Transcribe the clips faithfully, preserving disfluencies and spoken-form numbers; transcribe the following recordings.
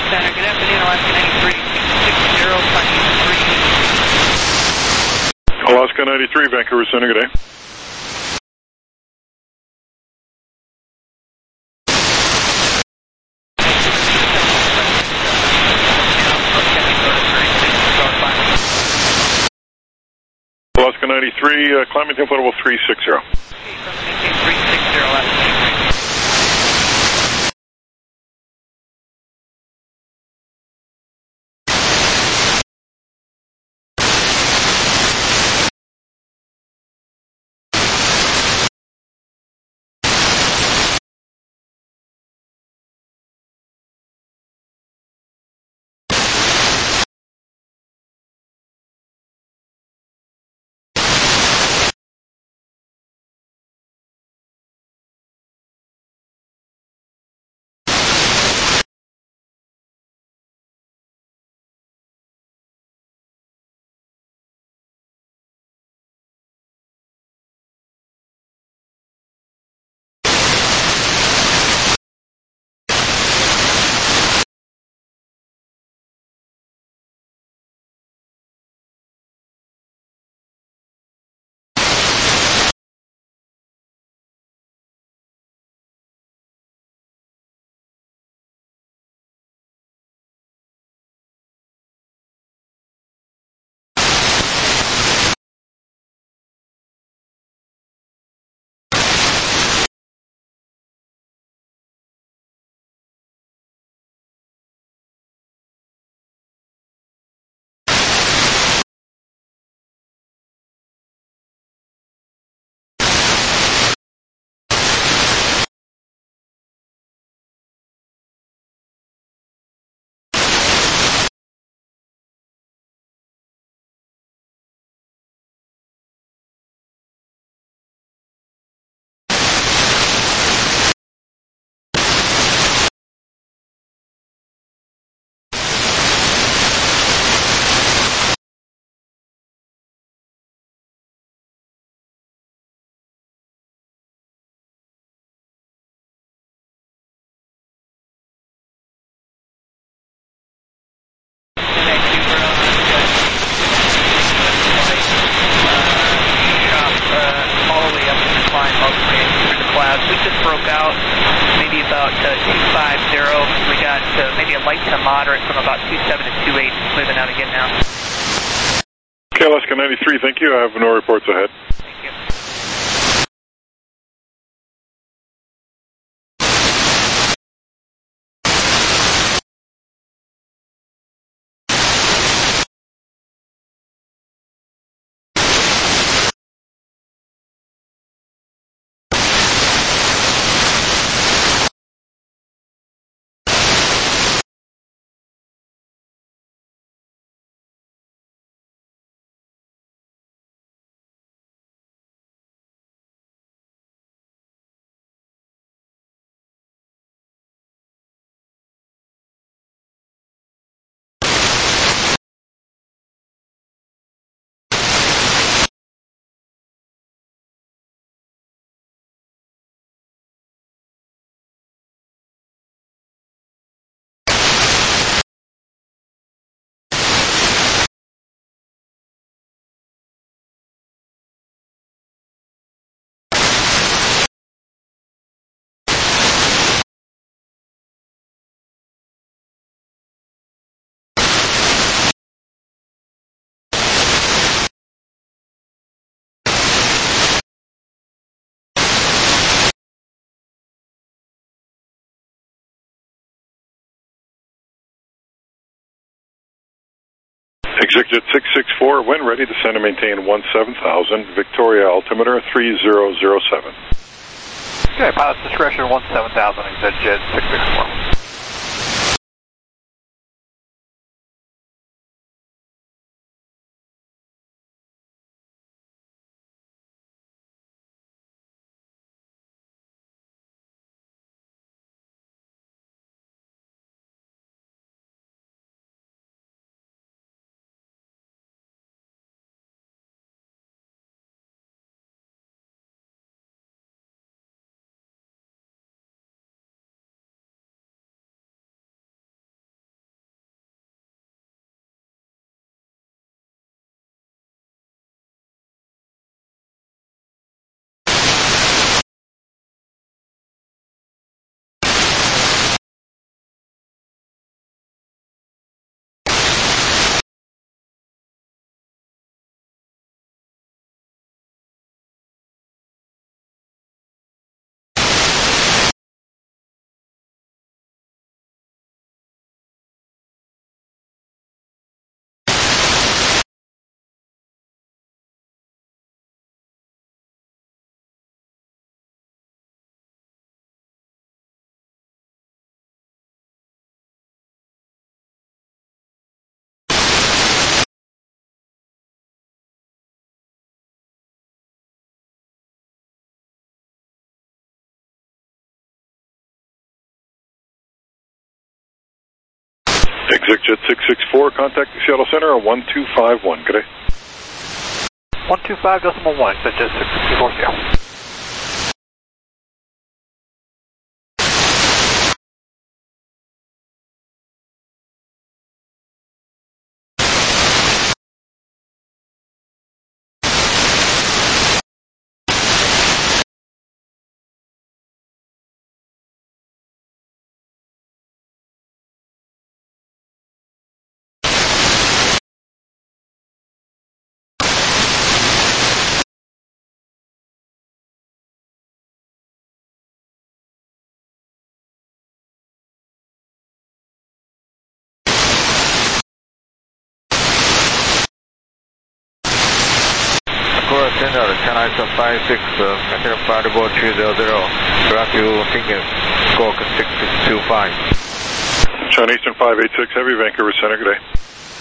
Center, good afternoon, Alaska ninety-three, six zero, climbing three. Alaska ninety-three, Vancouver Center, good day. Alaska ninety-three, uh, climbing tempo level three six zero. three six zero, Alaska ninety-three. We just broke out maybe about uh, two five zero. We got uh, maybe a light to moderate from about two seven to two eight. Moving out again now. Okay, Alaska ninety-three, thank you. I have no reports ahead. Thank you. Executive six six four, when ready, descend and maintain one seven thousand, Victoria altimeter three zero zero seven. Okay, pilot's discretion one seven thousand, executive six six four. ExecJet six six four, contact the Seattle Center on one two five one. Good day. one two five decimal one, ExecJet six six four, Seattle. Center, China Eastern five six, uh, Material Variable two zero zero, direct to Finkel, squawk six six two five. China Eastern five eight six, Heavy, Vancouver Center, good day.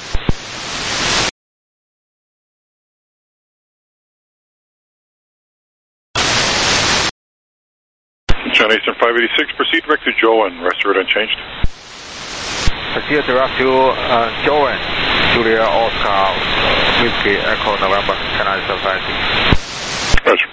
China Eastern five eighty-six, proceed direct to Joan, rest route unchanged. Proceed direct to uh, Joan, Julia Oscar, Whiskey Echo November, China Eastern five six. Roger.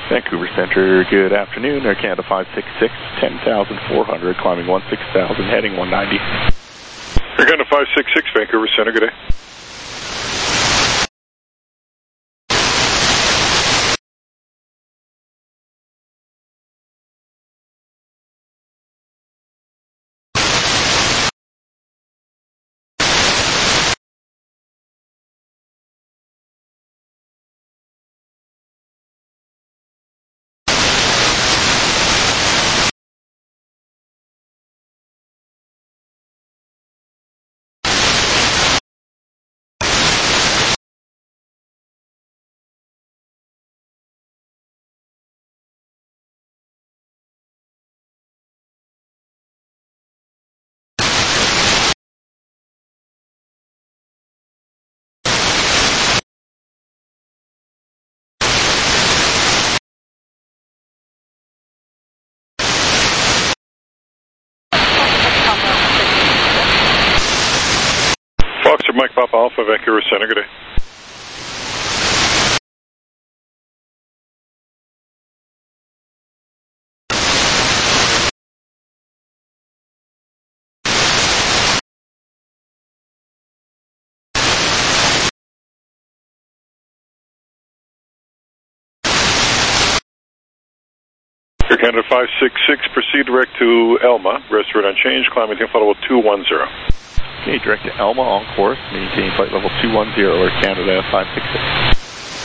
Vancouver Center, good afternoon. Air Canada five six six, ten thousand four hundred, climbing one six thousand, heading one ninety. Air Canada five six six, Vancouver Center, good day. Foxtrot Mike Papa Alpha, Vancouver Center, good day. Air Canada five six six, proceed direct to Elma, rest route unchanged, climb maintain flight level two one zero. Okay, direct to Elma on course, maintain flight level two one zero, Air Canada five six six.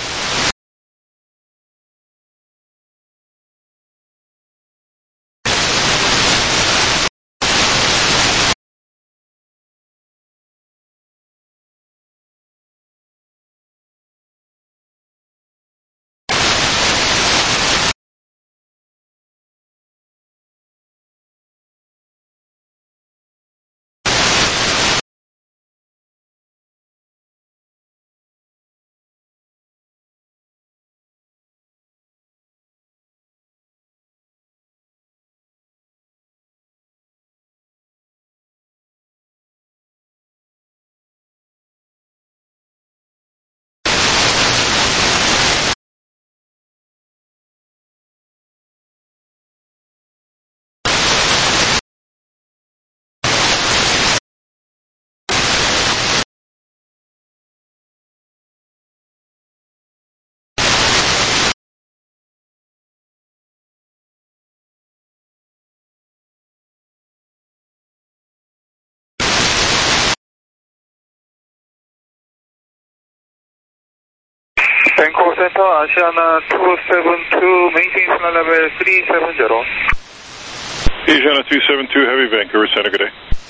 Vancouver Center, Asiana two seven two, maintain flight level three seven zero. Asiana two seven two, Heavy, Vancouver Center, good day.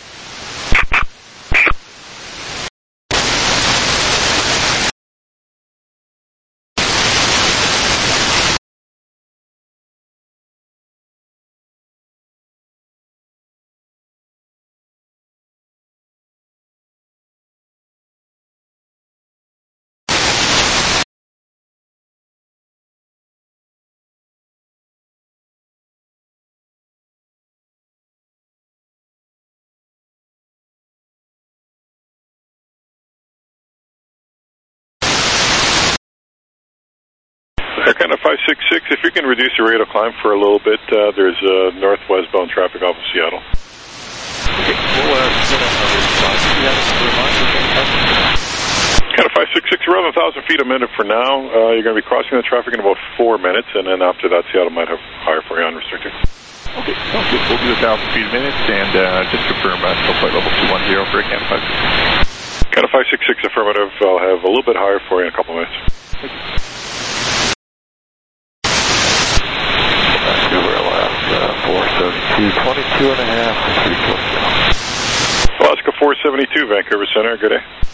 Air Canada five six six, if you can reduce your rate of climb for a little bit, uh, there's uh, northwestbound traffic off of Seattle. Okay, we'll uh, split up our response. Do you have a clear line for Canada five six six, around one thousand feet a minute for now. Uh, you're going to be crossing the traffic in about four minutes, and then after that, Seattle might have higher for you unrestricted. Okay, sounds good. We'll do one thousand feet a minute, and uh, just confirm uh, still flight level two one zero for a Canada five six six. Canada five six six, affirmative. I'll have a little bit higher for you in a couple minutes. Thank you. Vancouver, Alaska, four seventy-two, twenty-two and a half, three close now. Alaska four seventy-two, Vancouver Center, good day.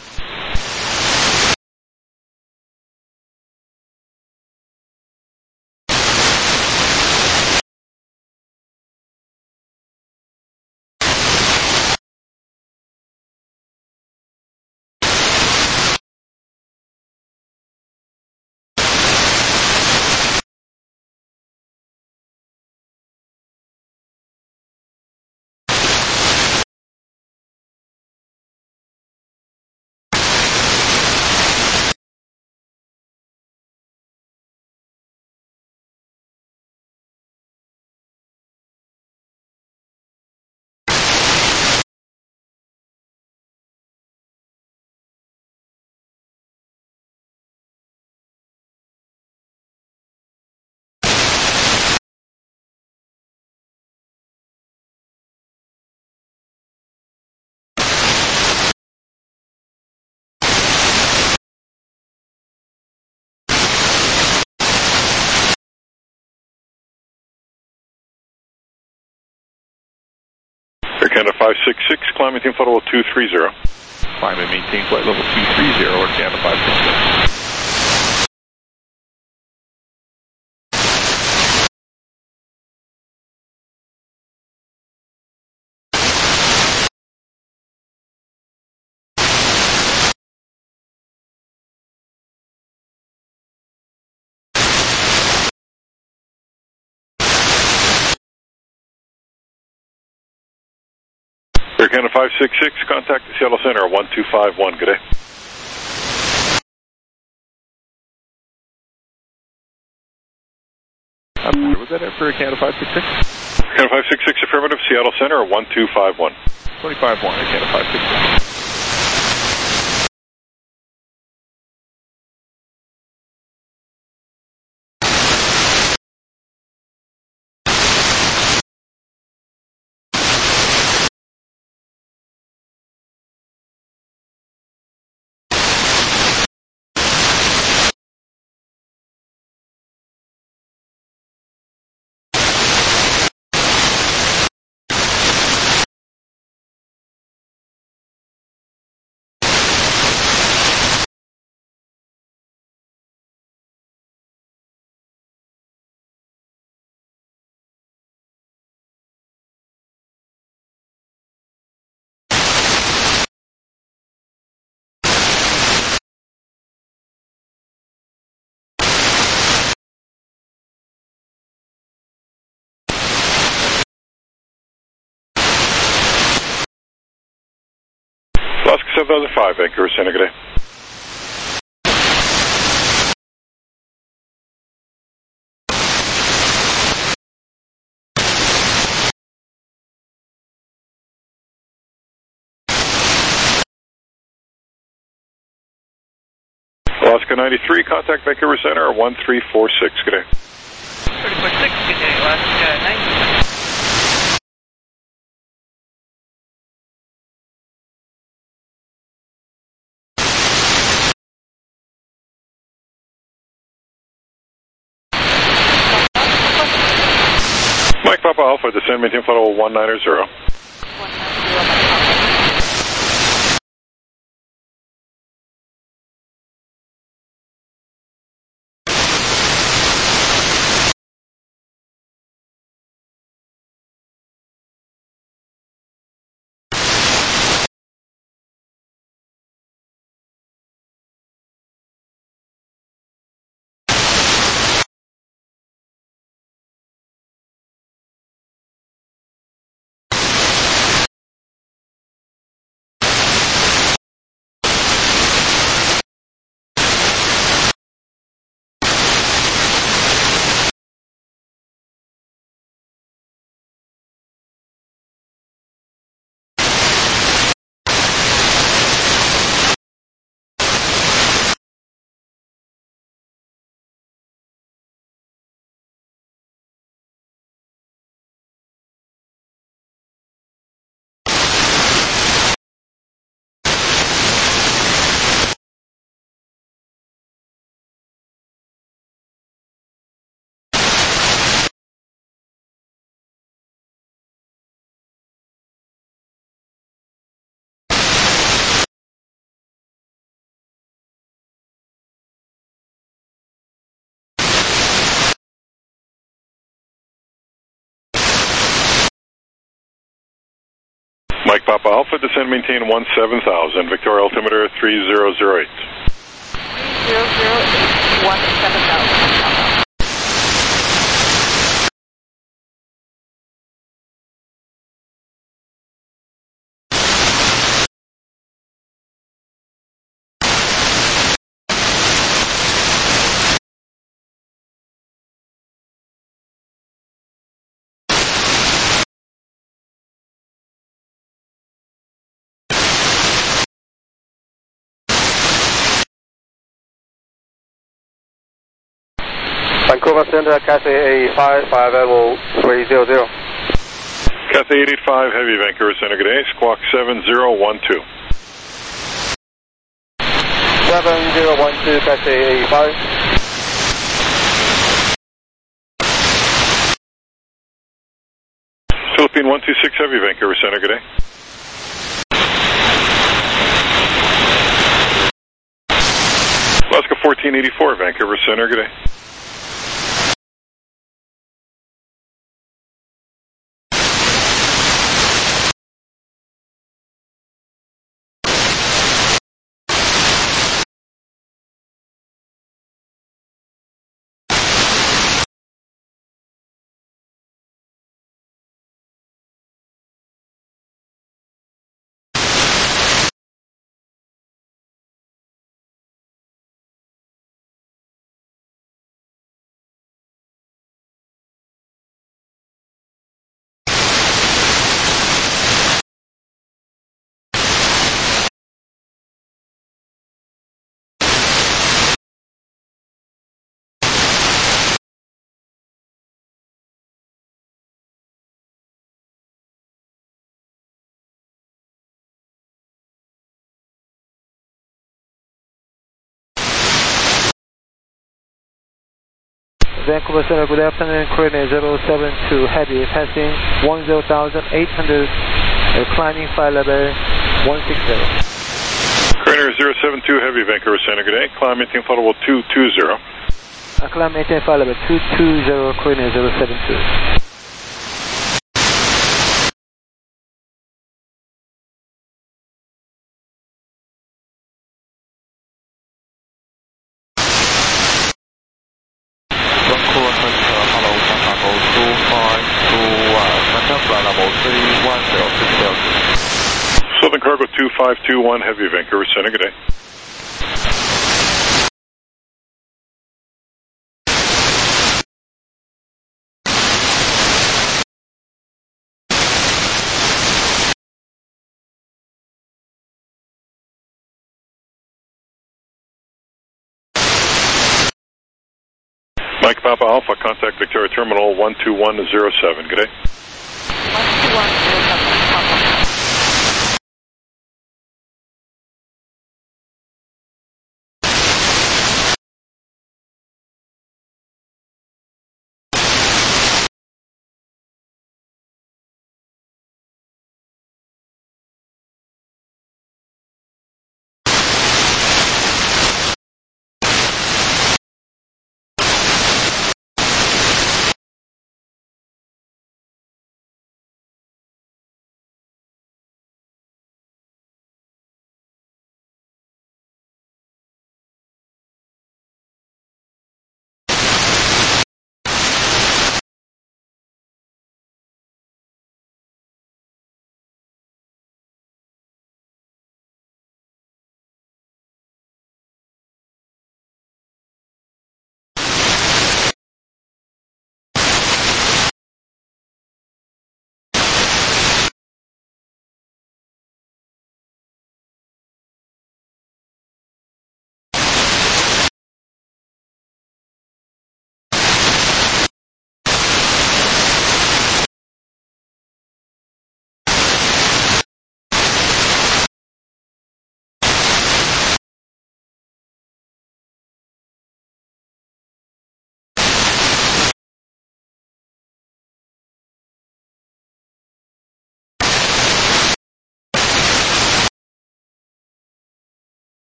Air Canada five six six, climb maintain flight level two three zero. Climb and maintain flight level two three zero, Air Canada five six six. Air Canada five six six, contact the Seattle Center one two five one. Good day. I'm sorry, was that it for Air Canada five six six? Air Canada five six six, affirmative, Seattle Center one two five one. twenty-five one, Air Canada five six six. Alaska seven thousand five, Vancouver Center, good day. Alaska ninety-three, contact Vancouver Center one three four six, good day. thirty-four six, good day, Alaska ninety. Mike Papa Alpha, descend maintain flight level one nine zero. one nine zero. Mike Papa Alpha, descend maintain one seven thousand, Victoria altimeter three zero zero eight. three zero zero eight, one seven thousand. Vancouver Center, Cathay eighty-five, five level three zero zero. Cathay eight eight five, heavy, Vancouver Center, good day, squawk seven zero one two. seven zero one two, Cathay eighty-five. Philippine one two six Heavy, Vancouver Center, good day. Alaska fourteen eighty-four, Vancouver Center, good day. Vancouver Center, good afternoon. Coordinate zero seven two Heavy, passing one zero thousand eight hundred, uh, climbing flight level one six zero. Coordinator zero seven two Heavy, Vancouver Center, good day. Climb maintain flight level two two zero. Uh, climb maintain flight level two two zero, coordinate zero seven two. Vancouver Center, hello, Chicago two five two one, contact flight level three one zero six zero. Southern Cargo two five two one Heavy, Vancouver Center, good day. Mike Papa Alpha, contact Victoria Terminal one two one zero seven, good day. one two one zero seven, Papa.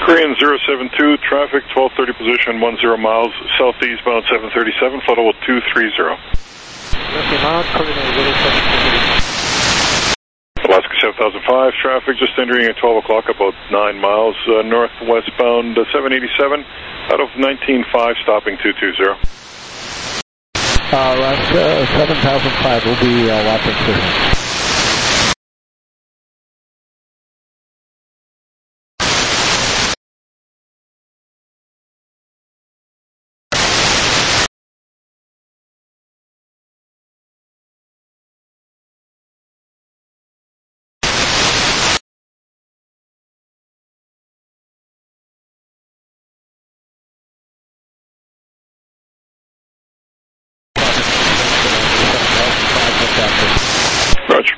Korean zero seven two, traffic twelve thirty position, ten miles, southeast bound seven thirty-seven, flight level two three zero. Roger, mount, coordinate zero seven two. Alaska seven thousand five, traffic just entering at twelve o'clock, about nine miles, uh, northwestbound uh, seven eighty-seven, out of nineteen five, stopping two two zero. Uh, Alaska seven thousand five will be uh, watching signal. Roger.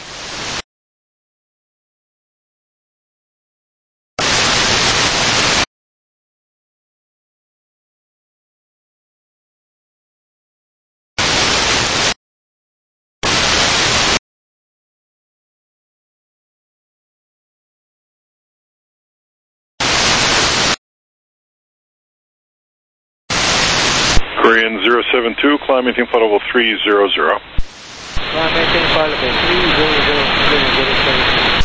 Korean zero seven two, climb maintain flight level three zero zero. Climb maintain flight level three zero zero zero zero seven.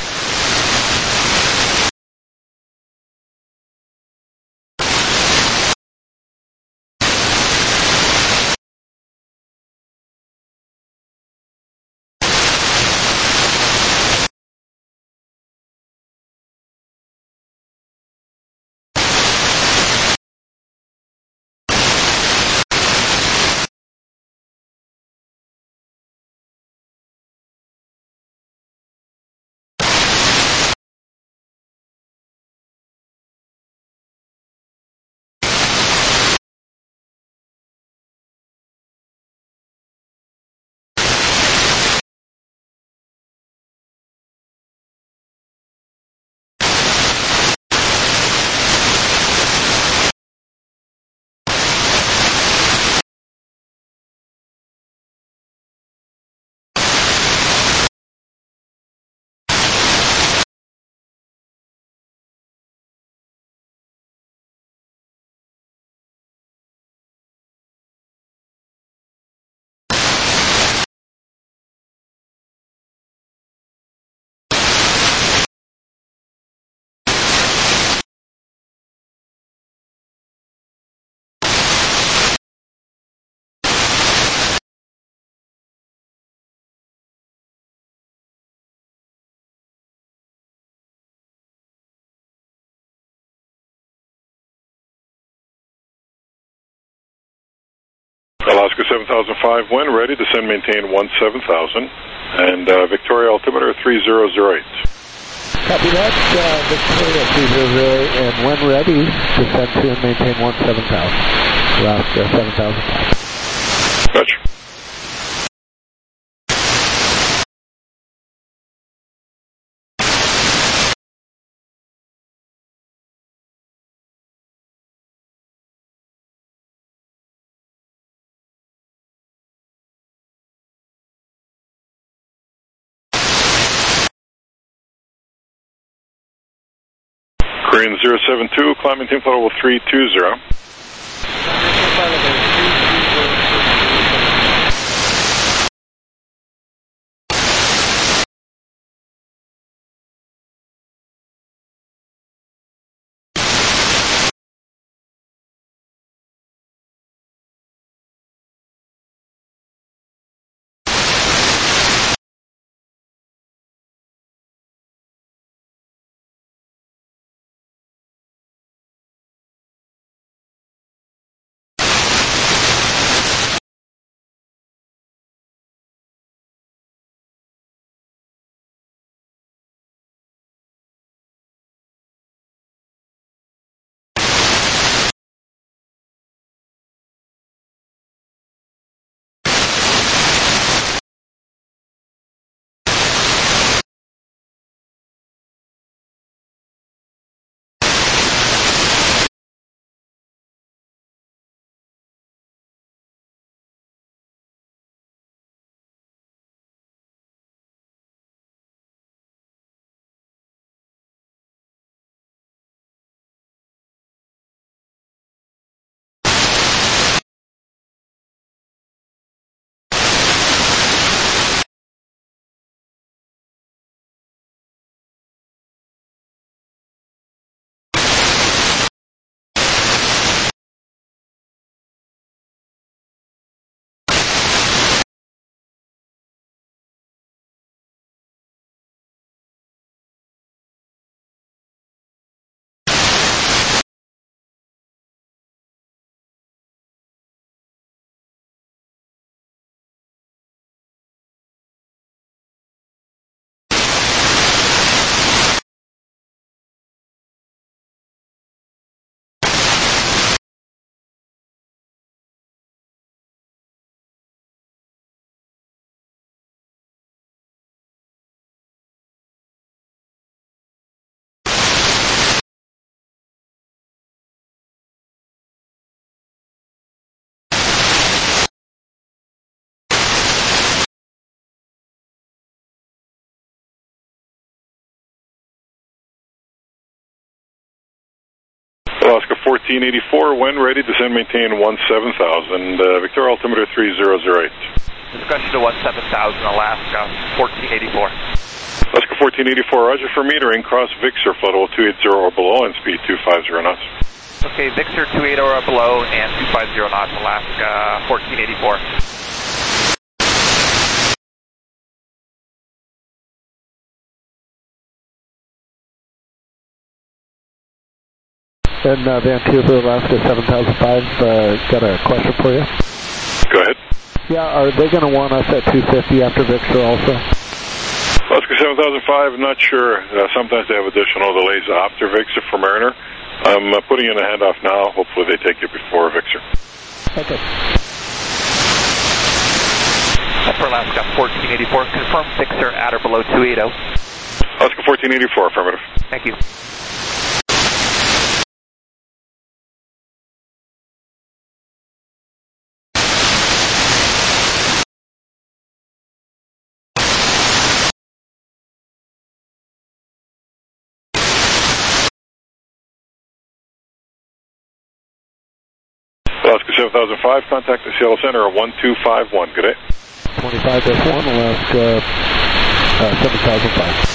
Alaska seven thousand five, when ready, descend maintain one seven thousand, and uh, Victoria altimeter three zero zero eight. Copy that, uh, Victoria three zero zero eight, and when ready, descend to and maintain one seven thousand. Alaska seven thousand five. Roger. Korean zero seven two, climb maintain flight level three two zero. Alaska fourteen eighty-four, when ready, descend maintain one seven thousand, uh, Victoria altimeter three zero zero eight. Discussion to one seven thousand, Alaska fourteen eighty-four. Alaska fourteen eighty-four, roger for metering, cross Vixer, flood level two eighty or below, and speed two five zero knots. Okay, Vixer two eighty or below, and two five zero knots, Alaska fourteen eighty-four. And uh, Vancouver, Alaska seven thousand five, uh, got a question for you. Go ahead. Yeah, are they going to want us at two fifty after Victor also? Alaska seven thousand five, not sure. Uh, sometimes they have additional delays after Victor for Mariner. I'm uh, putting in a handoff now. Hopefully they take it before Victor. Okay. For Alaska fourteen eighty-four, confirm Victor at or below two eighty. Alaska fourteen eighty-four, affirmative. Thank you. Alaska seven thousand five, contact the Seattle Center at one two five one. Good day. twenty-five dash one, Alaska uh, seven thousand five.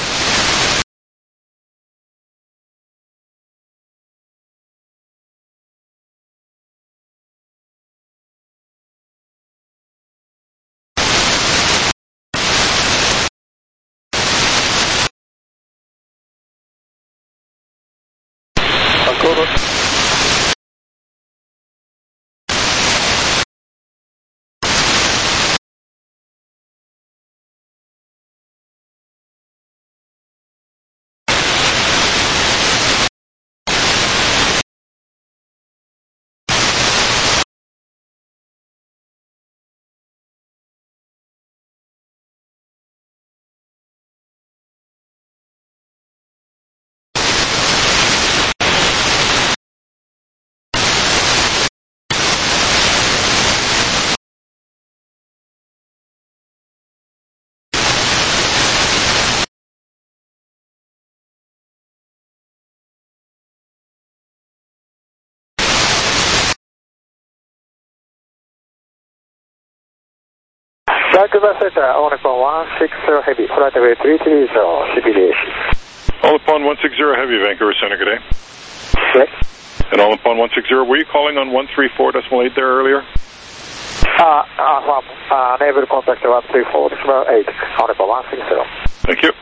Vancouver Center, on upon one six zero heavy, flight away three three zero, C P D A C. All upon one sixty heavy, Vancouver Center, good day. Yes. And all upon one sixty, were you calling on one three four decimal eight there earlier? Uh, uh, well, uh, unable to contact one three four decimal eight, on upon one sixty. Thank you.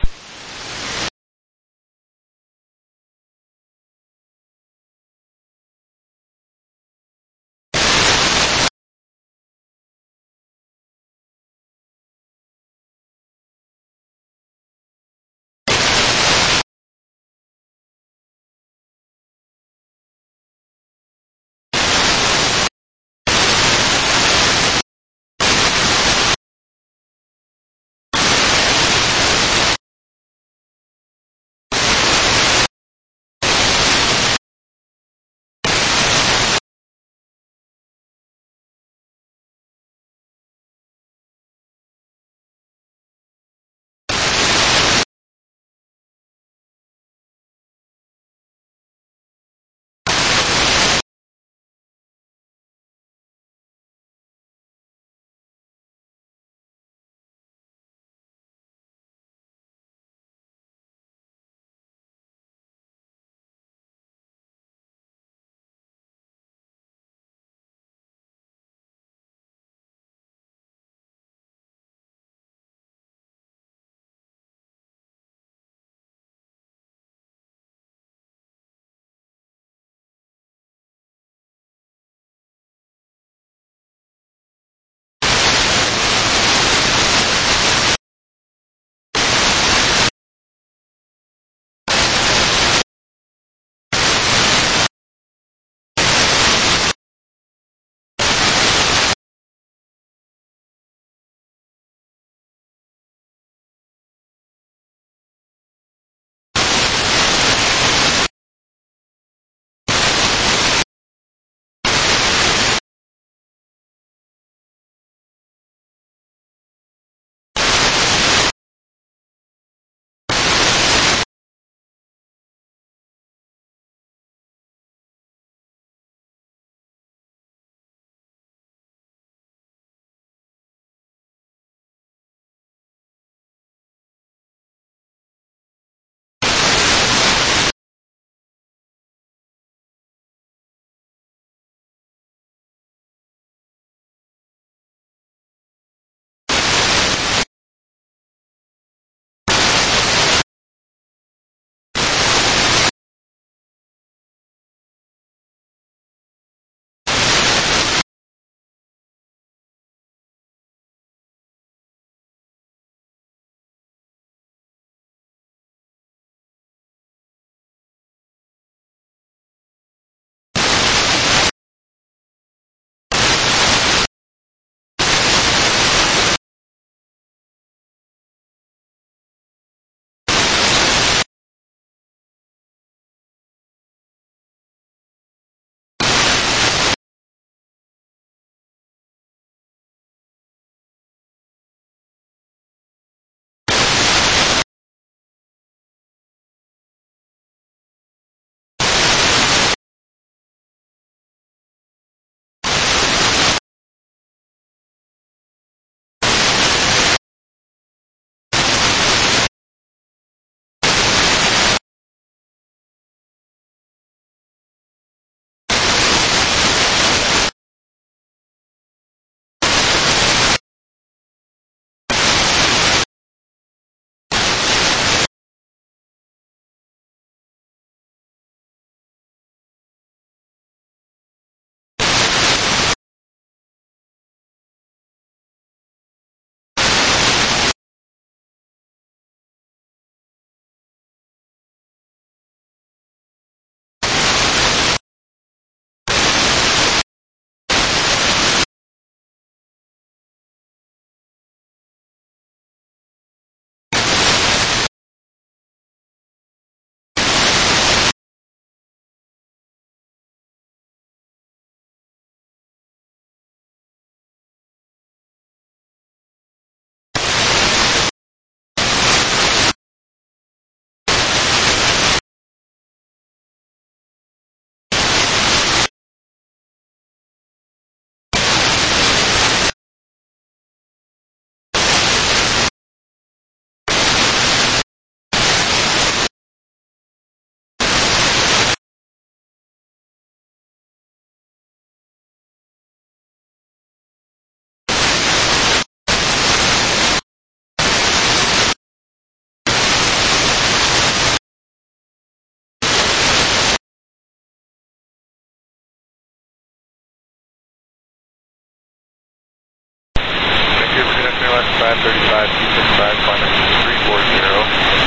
three four zero.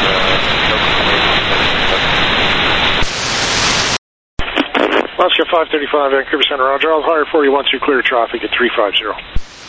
Alaska five thirty-five, Vancouver Center, Roger. I'll hire for you once you clear traffic at three five zero.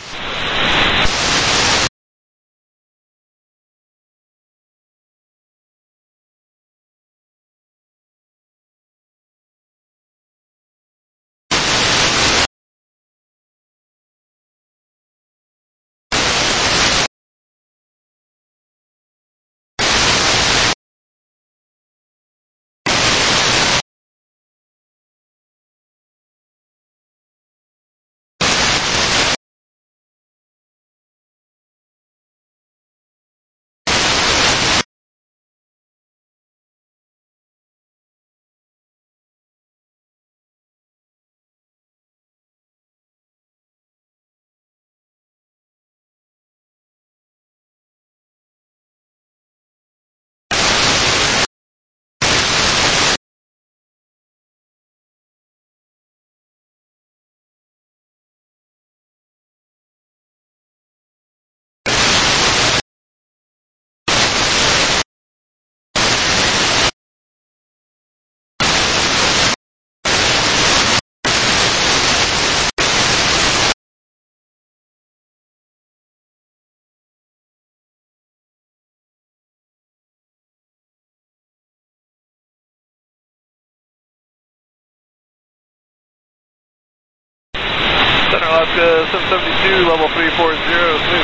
Center Alaska seven seventy-two, level three four zero, smooth.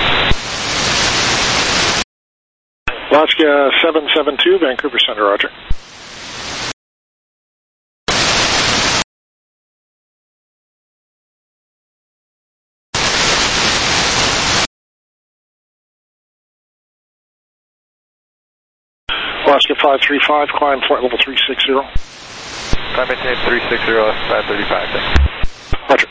Alaska seven seven two, Vancouver Center, Roger. Alaska five three five, climb flight level three six zero. Climb maintain three six zero, five thirty-five, thanks. Roger.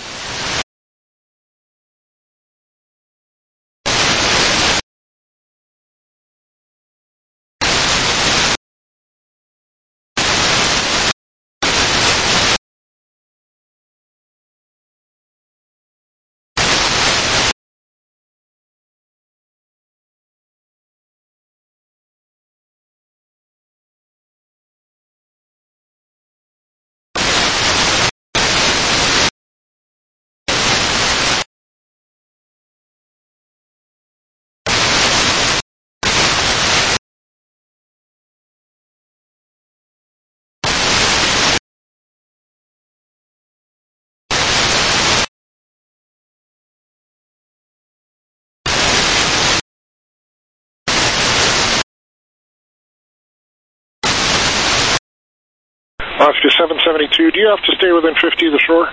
Alaska seven seventy-two, do you have to stay within fifty of the shore?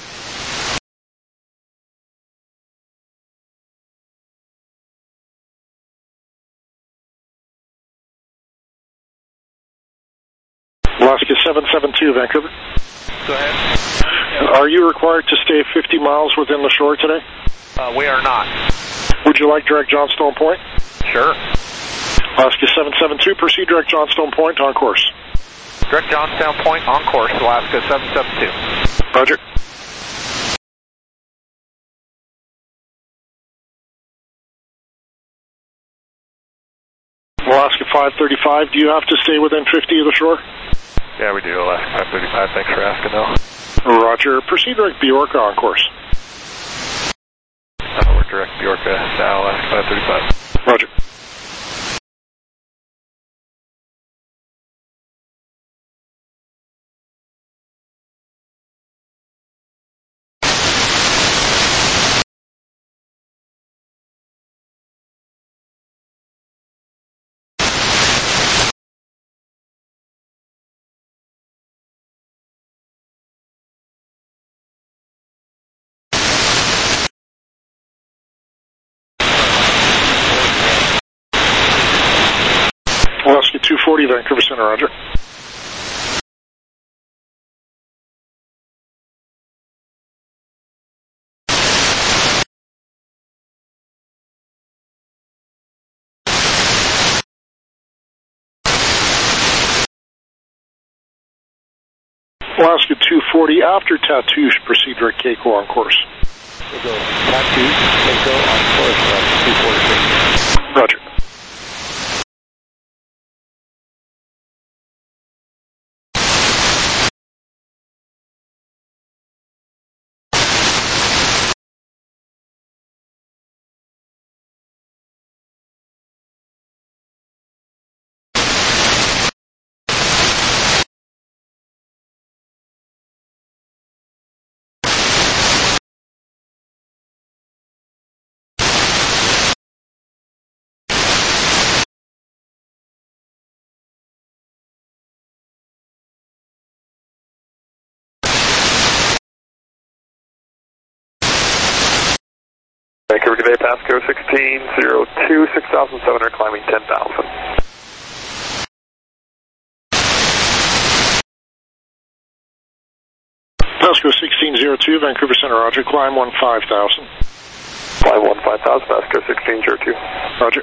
Alaska seven seven two, Vancouver. Go ahead. Are you required to stay fifty miles within the shore today? Uh, we are not. Would you like direct Johnstone Point? Sure. Alaska seven seven two, proceed direct Johnstone Point on course. Direct Johnstown Point on course, Alaska seven seven two. Roger. Alaska five thirty-five, do you have to stay within fifty of the shore? Yeah, we do, Alaska five thirty-five, thanks for asking though. Roger, proceed direct Bjorka on course. Uh, we're direct Bjorka, now Alaska five thirty-five. Roger. Alaska two forty, Vancouver Center, Roger. Alaska two forty, after Tattoo, proceed direct Keiko on course. We'll go Tattoo, Keiko on course, uh, two forty-three. Roger. good day, Pasco sixteen zero two, six thousand seven hundred, climbing ten thousand. Pasco sixteen zero two, Vancouver Center, roger, climb one five thousand. Climb one five thousand, Pasco sixteen zero two. Roger.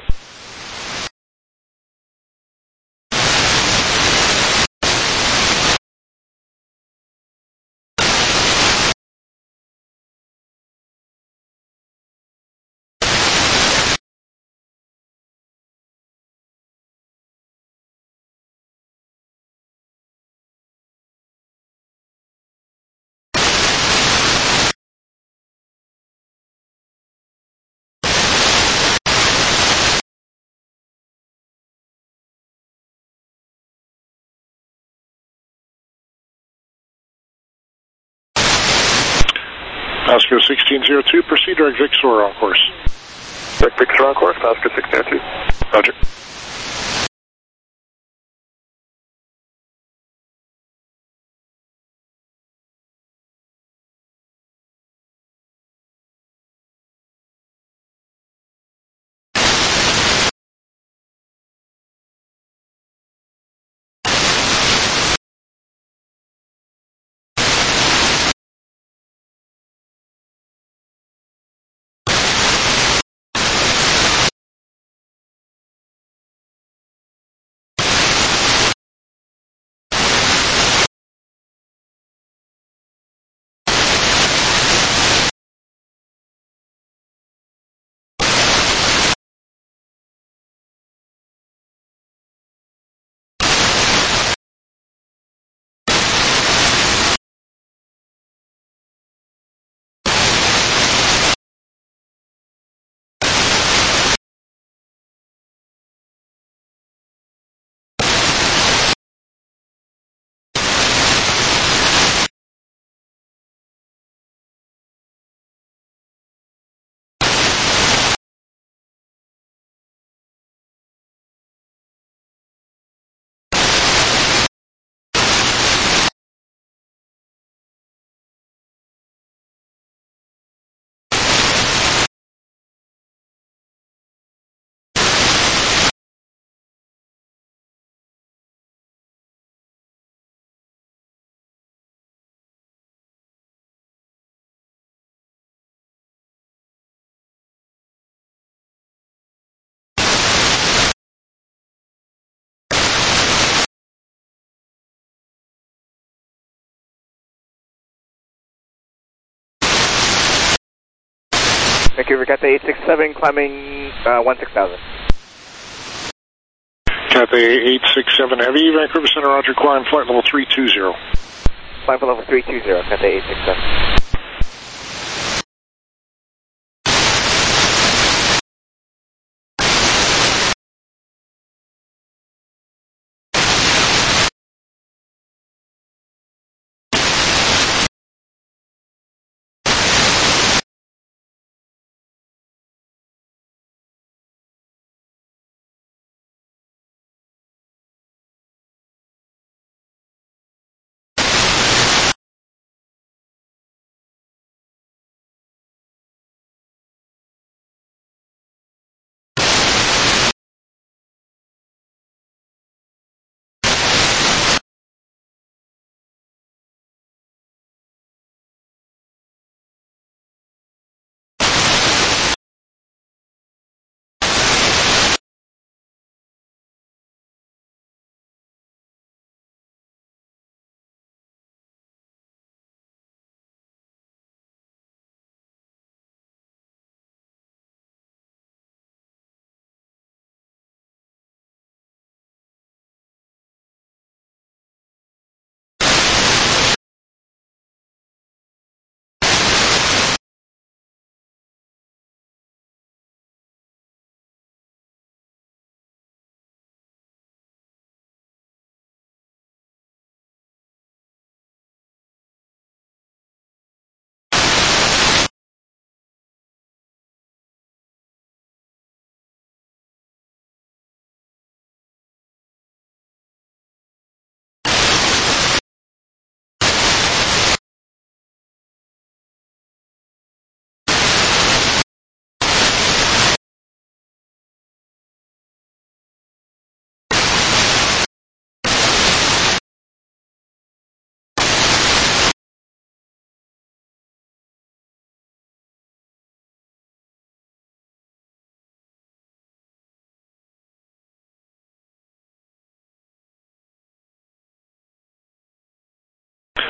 Pasco sixteen zero two, proceed direct Victor on course. Direct Victor on course, Pasco sixteen zero two. Roger. Vancouver, Cathay eight six seven, climbing uh, one six thousand. Cathay eight six seven Heavy, Vancouver Center, roger, climb flight level three two zero. Climb for level three two zero, Cathay eight six seven.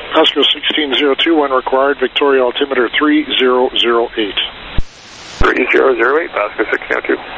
Oscar sixteen zero two, when required, Victoria altimeter three zero zero eight. three zero zero eight, Oscar sixteen zero two.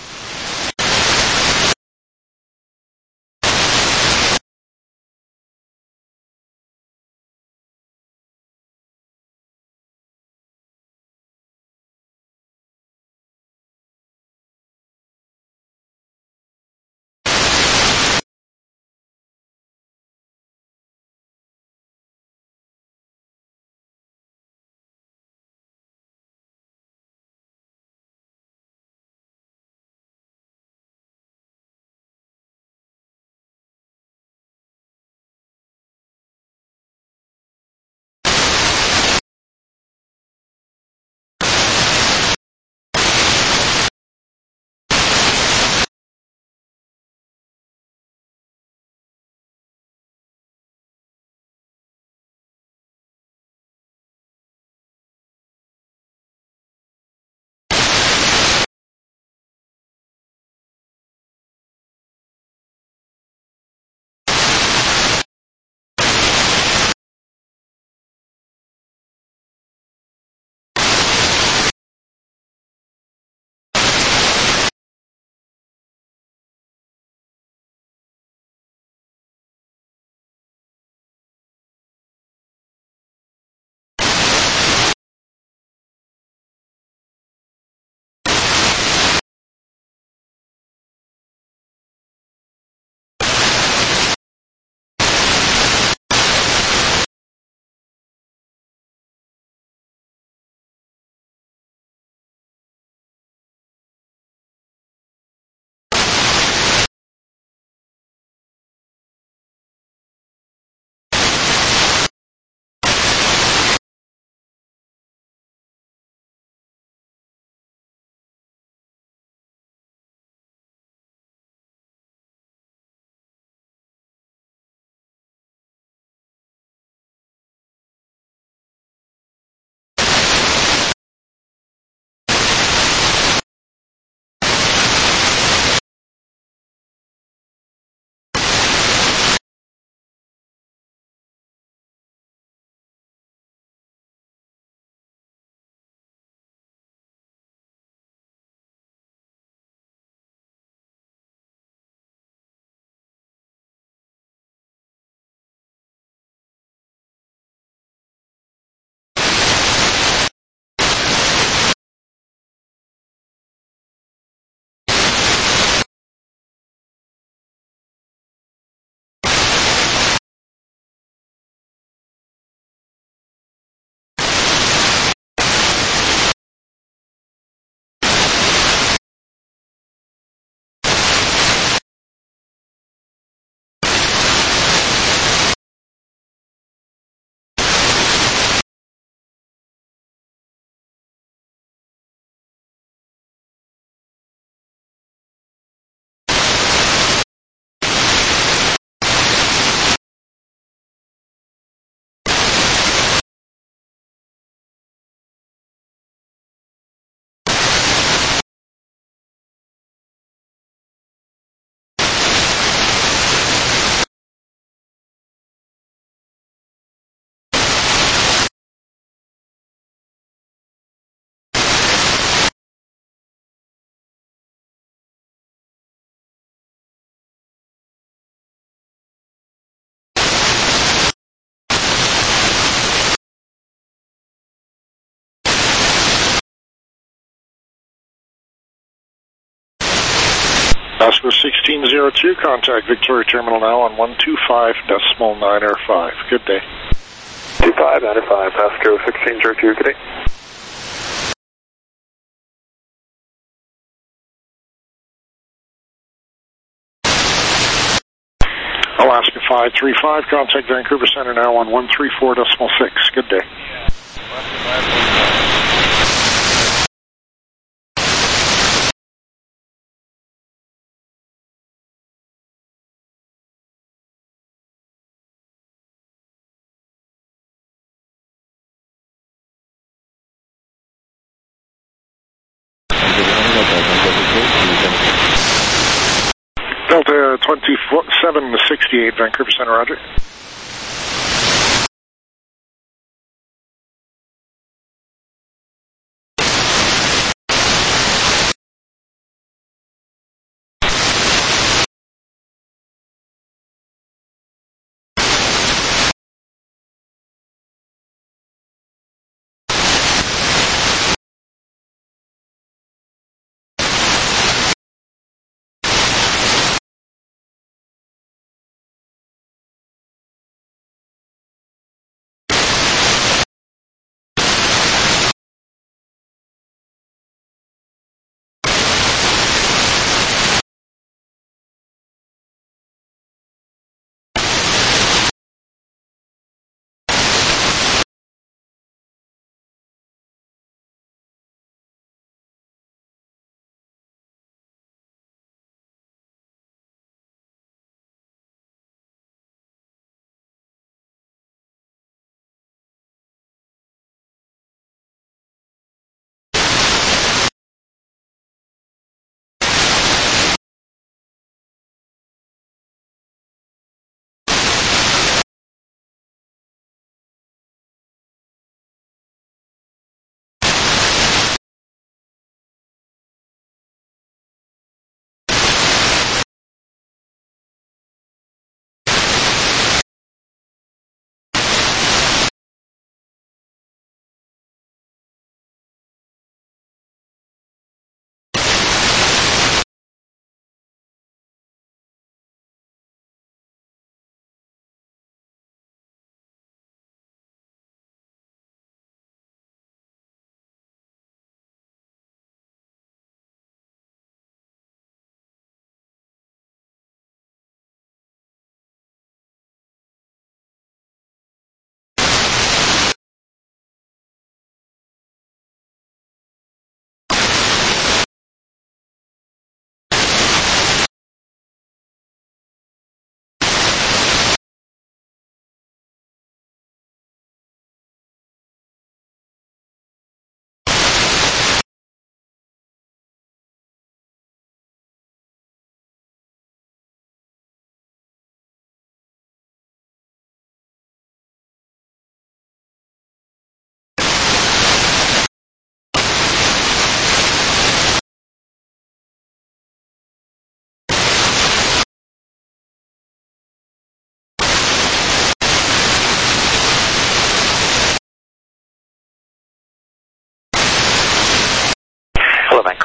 Oscar sixteen zero two, contact Victoria Terminal now on one two five decimal niner five. Good day. two five niner five, Oscar sixteen zero two, good day. Alaska five three five, contact Vancouver Center now on one three four decimal six. Good day. Delta twenty-seven sixty-eight, Vancouver Center, roger.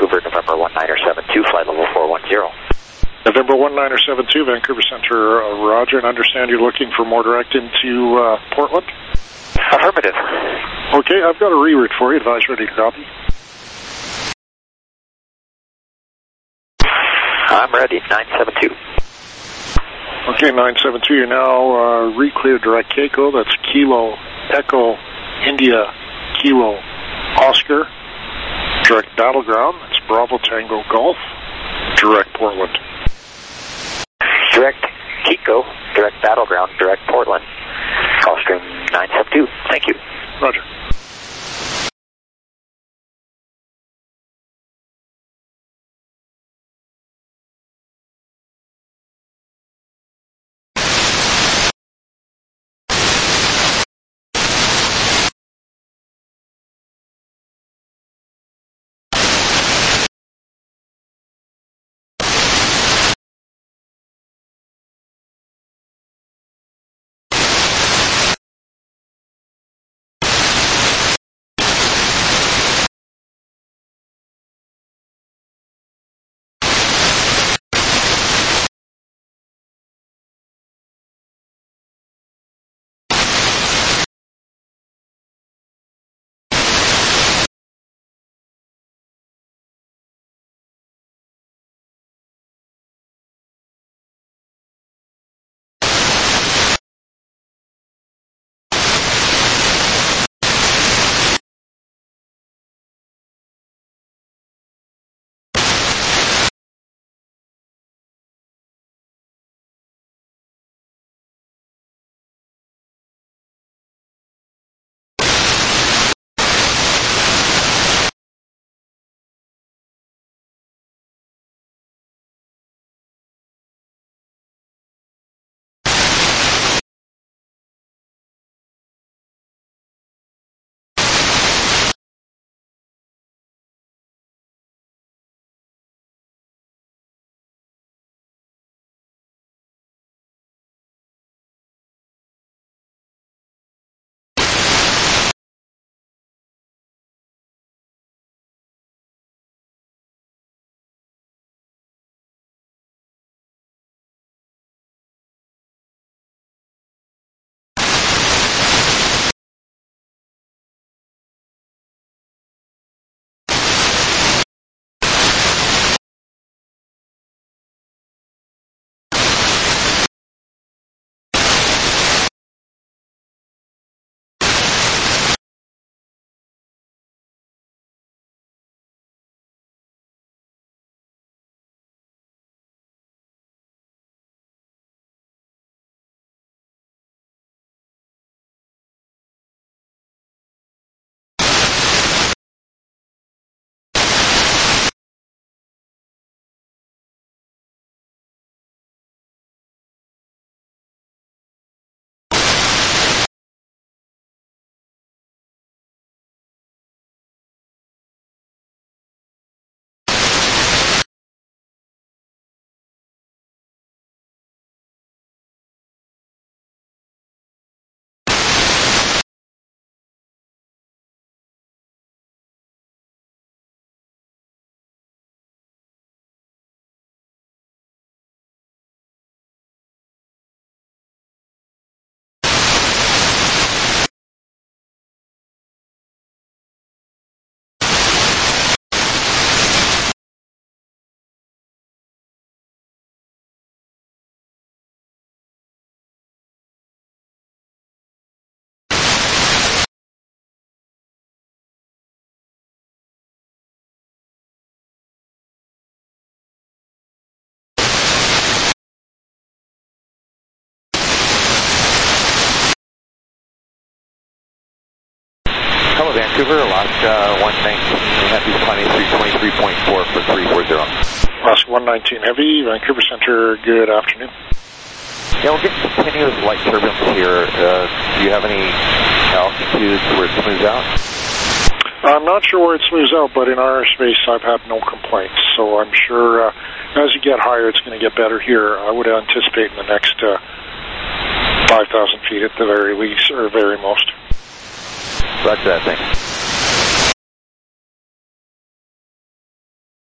Vancouver, November one niner seven two, flight level four one zero. November one niner seven two, Vancouver Center, uh, roger, and understand you're looking for more direct into uh, Portland? Affirmative. Okay, I've got a reroute for you. Advise ready to copy. I'm ready, nine seven two. Okay, nine seven two, you're now uh, re-clear direct C A C O. That's Kilo, Echo, India, Kilo, Oscar. Direct Battleground, that's Bravo Tango Golf. Direct Portland. Direct Kiko, direct Battleground, direct Portland. Gulfstream nine seven two, thank you. Roger. Hello, Vancouver, Alaska one nineteen, Heavy climbing three twenty-three point four for three four zero. Alaska one nineteen Heavy, Vancouver Center, good afternoon. Yeah, we're getting continuous light turbulence here. Uh, do you have any altitudes where it smooths out? I'm not sure where it smooths out, but in our airspace I've had no complaints. So I'm sure uh, as you get higher it's going to get better here. I would anticipate in the next uh, five thousand feet at the very least, or very most. Roger that, thanks.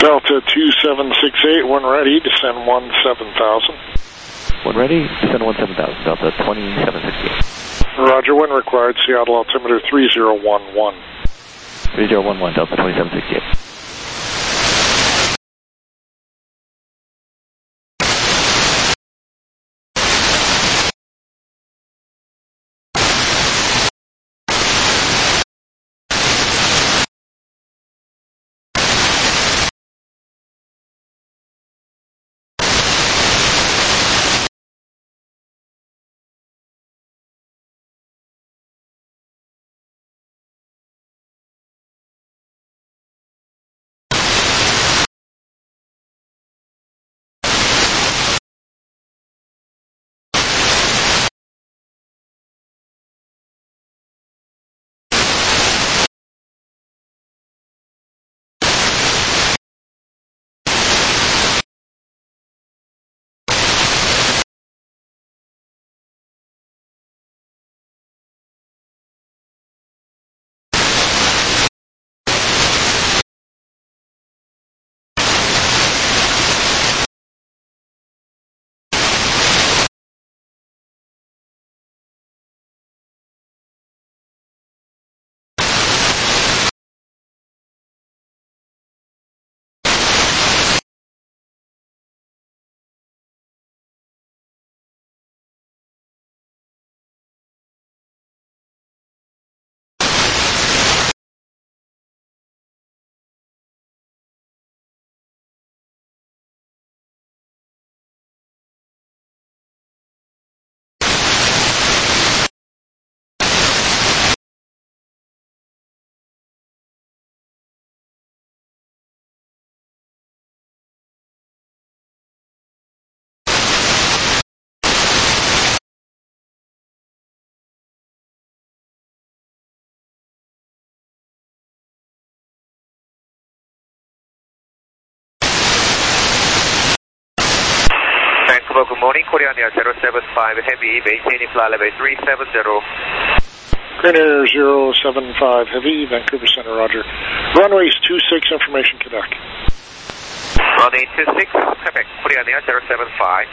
Delta two seven six eight, when ready, descend one seven thousand. When ready, descend one seven thousand, Delta twenty-seven sixty-eight. Roger, when required, Seattle altimeter three zero one one. three zero one one, Delta twenty-seven sixty-eight. Vancouver, good morning. Korean Air zero seven five Heavy, maintaining flight level three seven zero. Korean Air zero seven five Heavy, Vancouver Center, roger. Runways two six, information Quebec. Runway two six, Quebec, Korean Air zero seven five.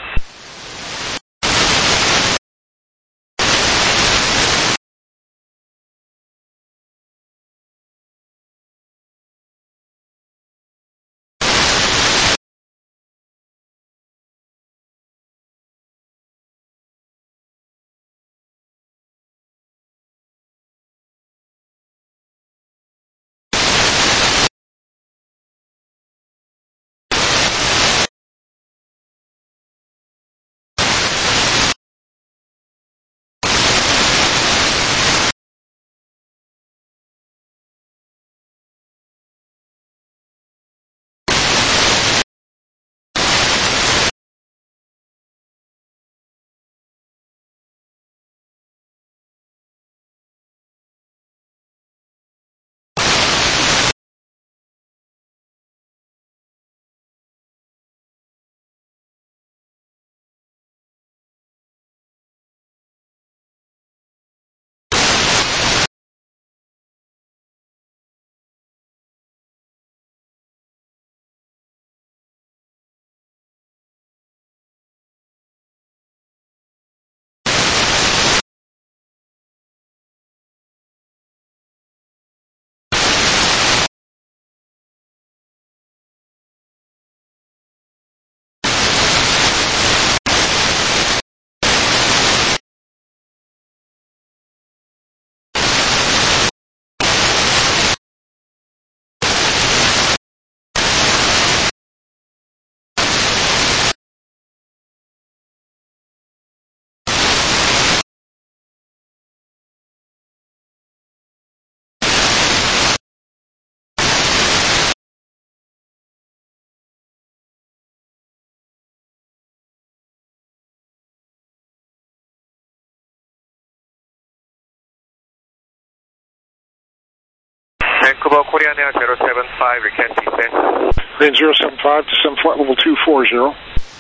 Vancouver, Korean Air zero seven five, request descent. Korean zero seven five, descend flight level two four zero.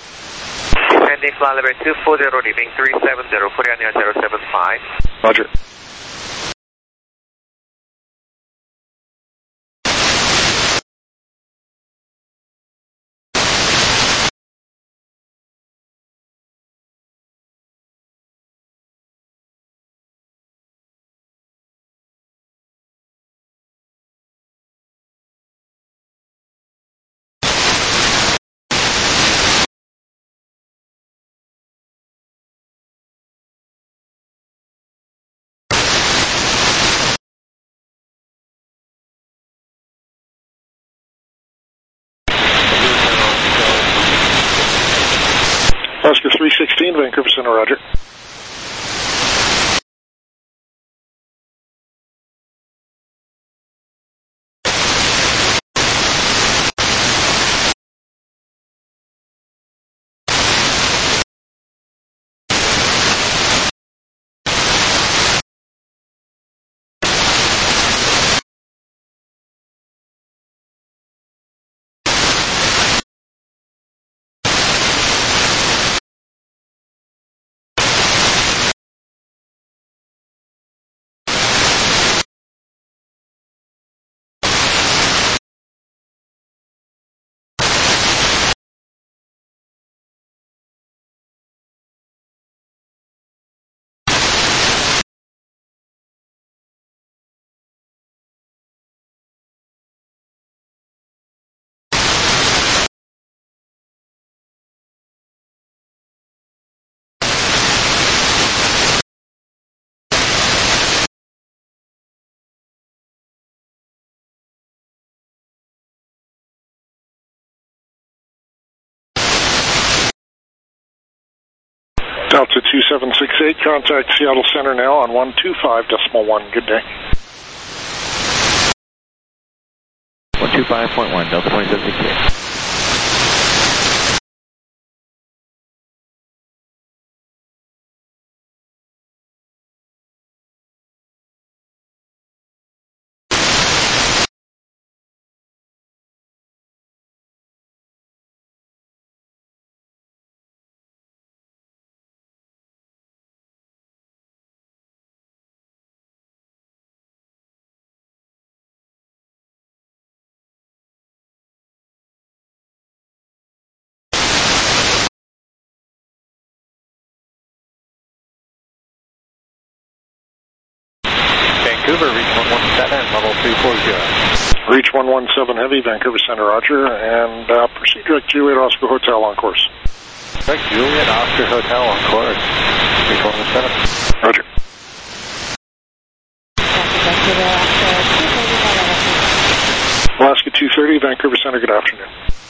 Descending flight level two four zero, leaving three seven zero, Korean Air zero seven five. Roger. Oscar three sixteen, Vancouver Center, roger. Delta two seven six eight, contact Seattle Center now on one two five decimal one. Good day. one two five point one, Delta twenty-seven sixty-eight. Vancouver, reach one one seven, level three four zero. Reach one one seven Heavy, Vancouver Center, roger, and uh, proceed direct Juliet Oscar Hotel on course. Direct Juliet Oscar Hotel on course. Reach one one seven. Roger. Alaska two thirty, Vancouver Center, good afternoon.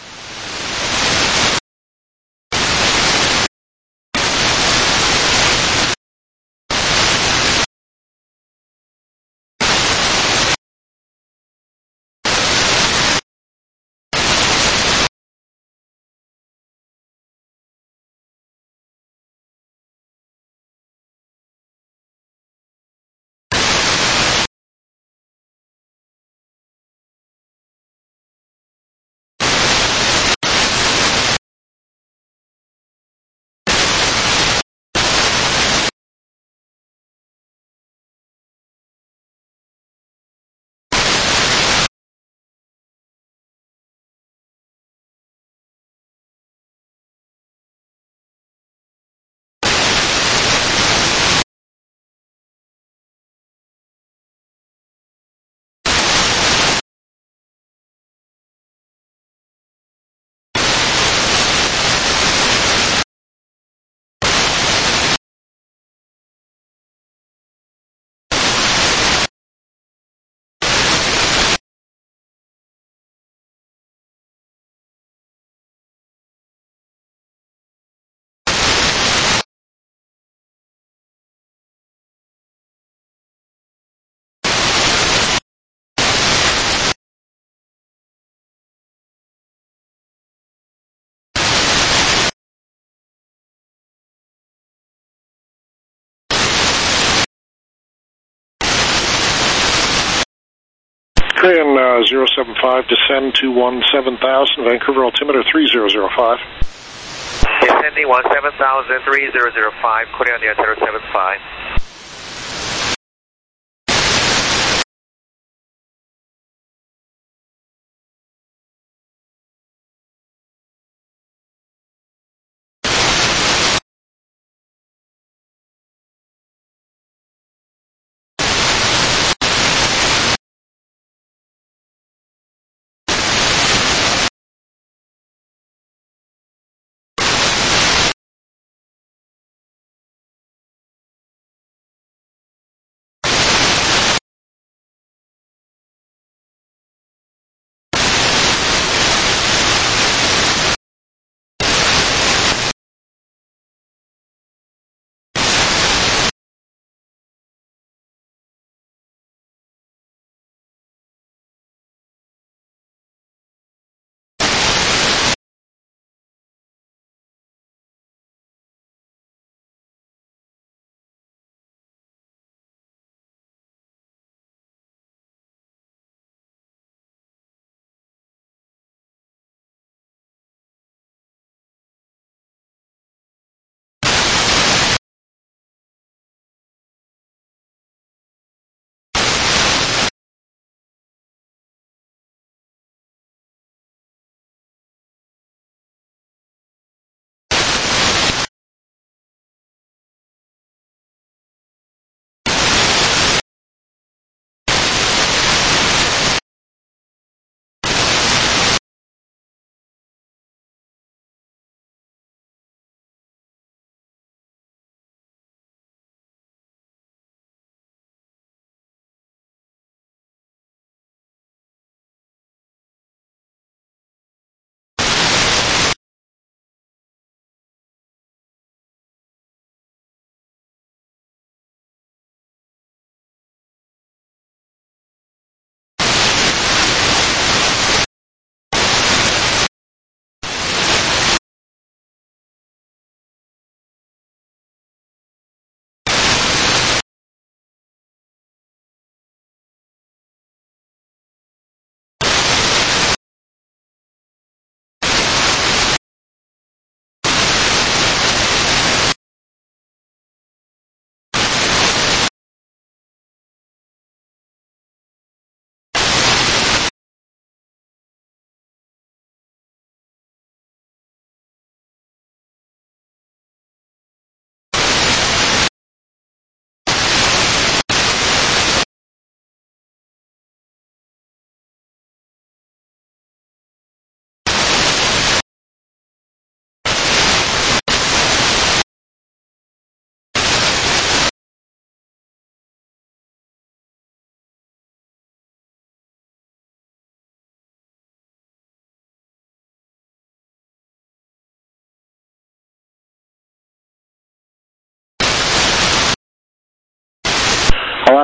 Korean uh, zero seven five, descend to one seven thousand, Vancouver altimeter three zero zero five. Descending one seven thousand, three zero zero five, Korean Air zero seven five.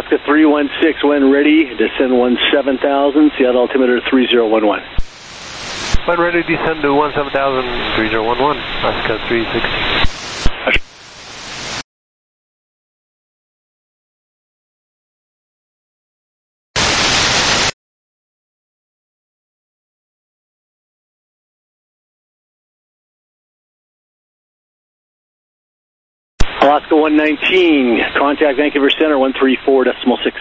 Alaska three one six, when ready, descend one seven thousand, Seattle altimeter three zero one one. When ready, descend to one seven thousand, three zero one one, Alaska three sixty. Alaska one nineteen, contact Vancouver Center one three four decimal six.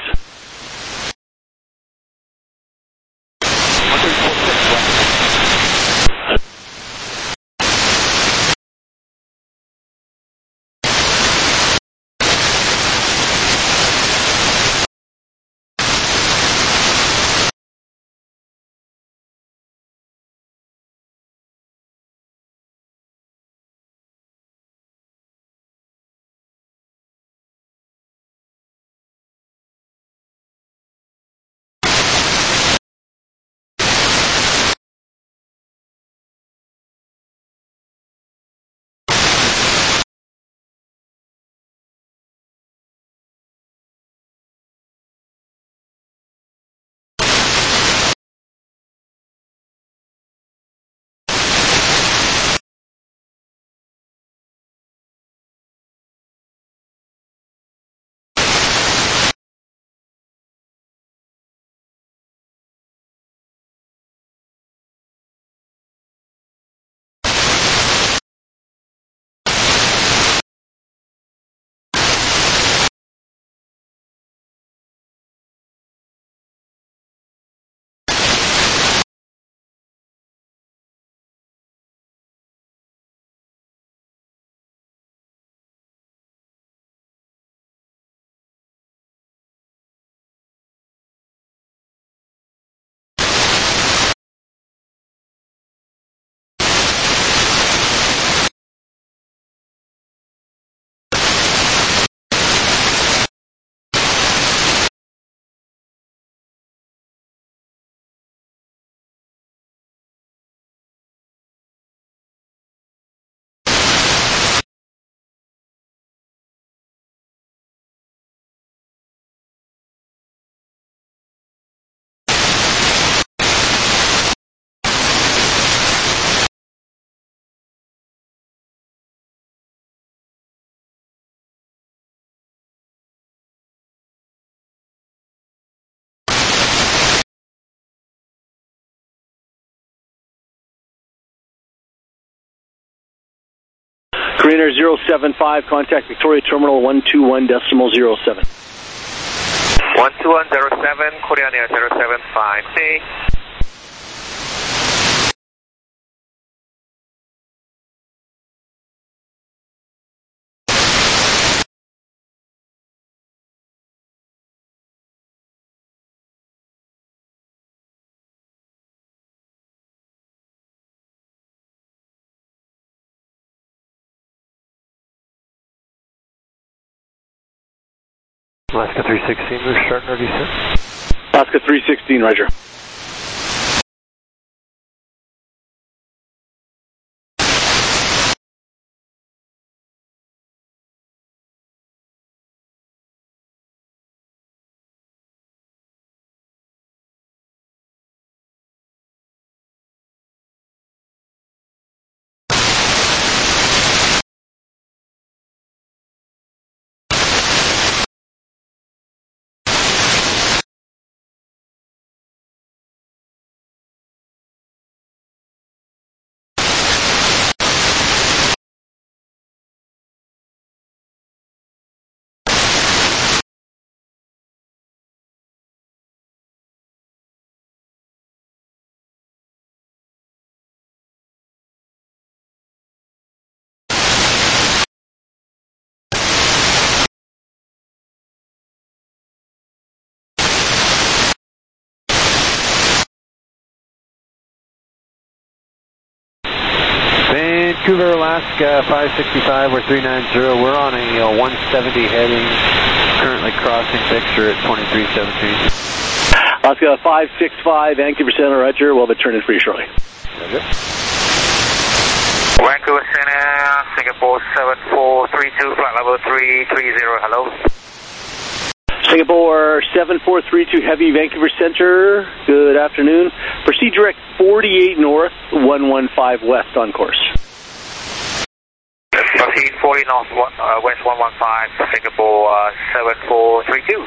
Korean Air zero seven five, contact Victoria Terminal one two one decimal zero seven. one two one zero seven, Korean Air zero seven five, stay. Alaska three sixteen, we're starting our descent. Alaska three sixteen, roger. Vancouver, Alaska five sixty-five, we're three ninety, we're on a uh, one seventy heading, currently crossing Victor at twenty-three seventeen. Alaska five sixty-five, Vancouver Center, roger, we'll be turning for you shortly. Roger. Vancouver Center, Singapore seven four three two, flight level three three zero, hello. Singapore seven four three two Heavy, Vancouver Center. Good afternoon. Proceed direct forty-eight north, one one five west on course. Proceed forty north, uh, west one one five, Singapore uh, seven four three two.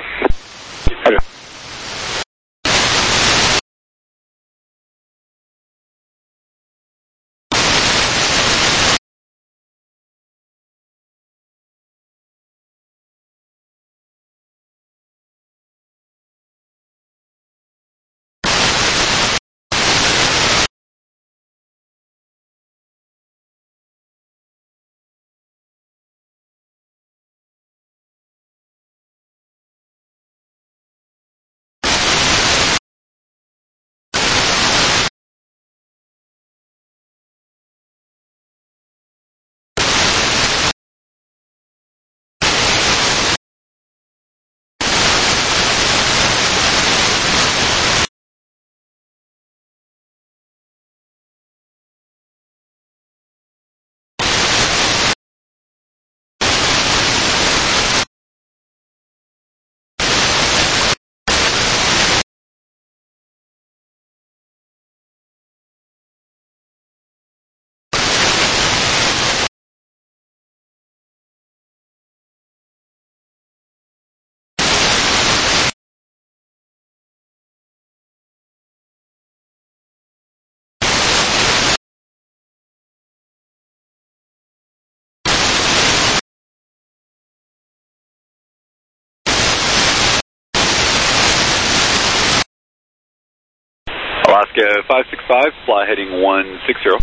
Alaska five six five, fly heading one six zero.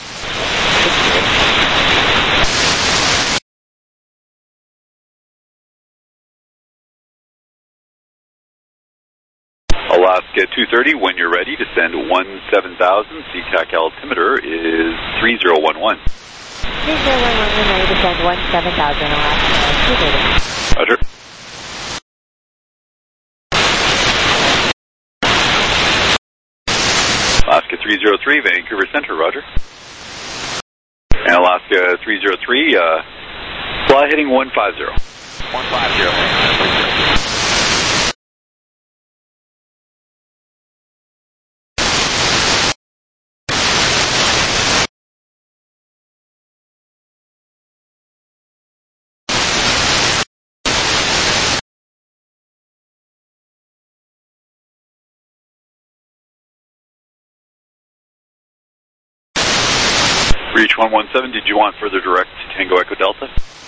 Alaska two thirty, when you're ready, descend one seven thousand, C TAC altimeter is three zero one one. three zero one one, when ready, descend one seven thousand, Alaska two thirty. Roger. Alaska three zero three, Vancouver Center, roger. And Alaska three zero three, uh, fly heading one five zero. one five zero. Reach one one seven, did you want further direct Tango Echo Delta?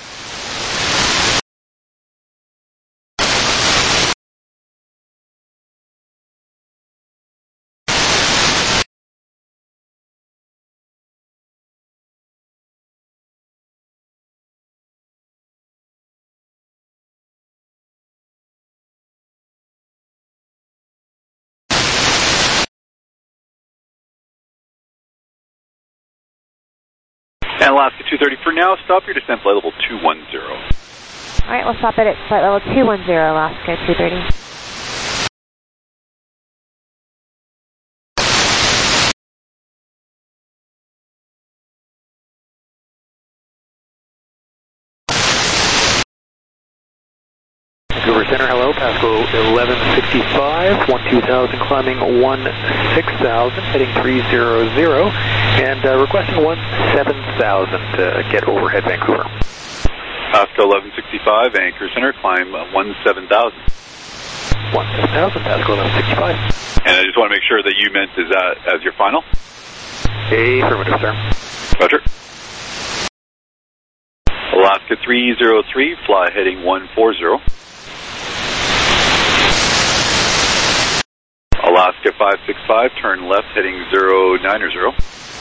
And Alaska two thirty, for now, stop your descent flight level two one zero. Alright, we'll stop it at flight level two one zero, Alaska two thirty. Vancouver Center, hello, Pasco eleven sixty-five, one two thousand, climbing one six thousand, heading three zero zero, and uh, requesting one seven thousand to get overhead Vancouver. Pasco eleven sixty-five, Vancouver Center, climb one seven thousand. one seven thousand, Pasco eleven sixty-five. And I just want to make sure that you meant is that as your final? Affirmative, sir. Roger. Alaska three zero three, fly heading one four zero. Alaska five six five, turn left heading zero nine zero.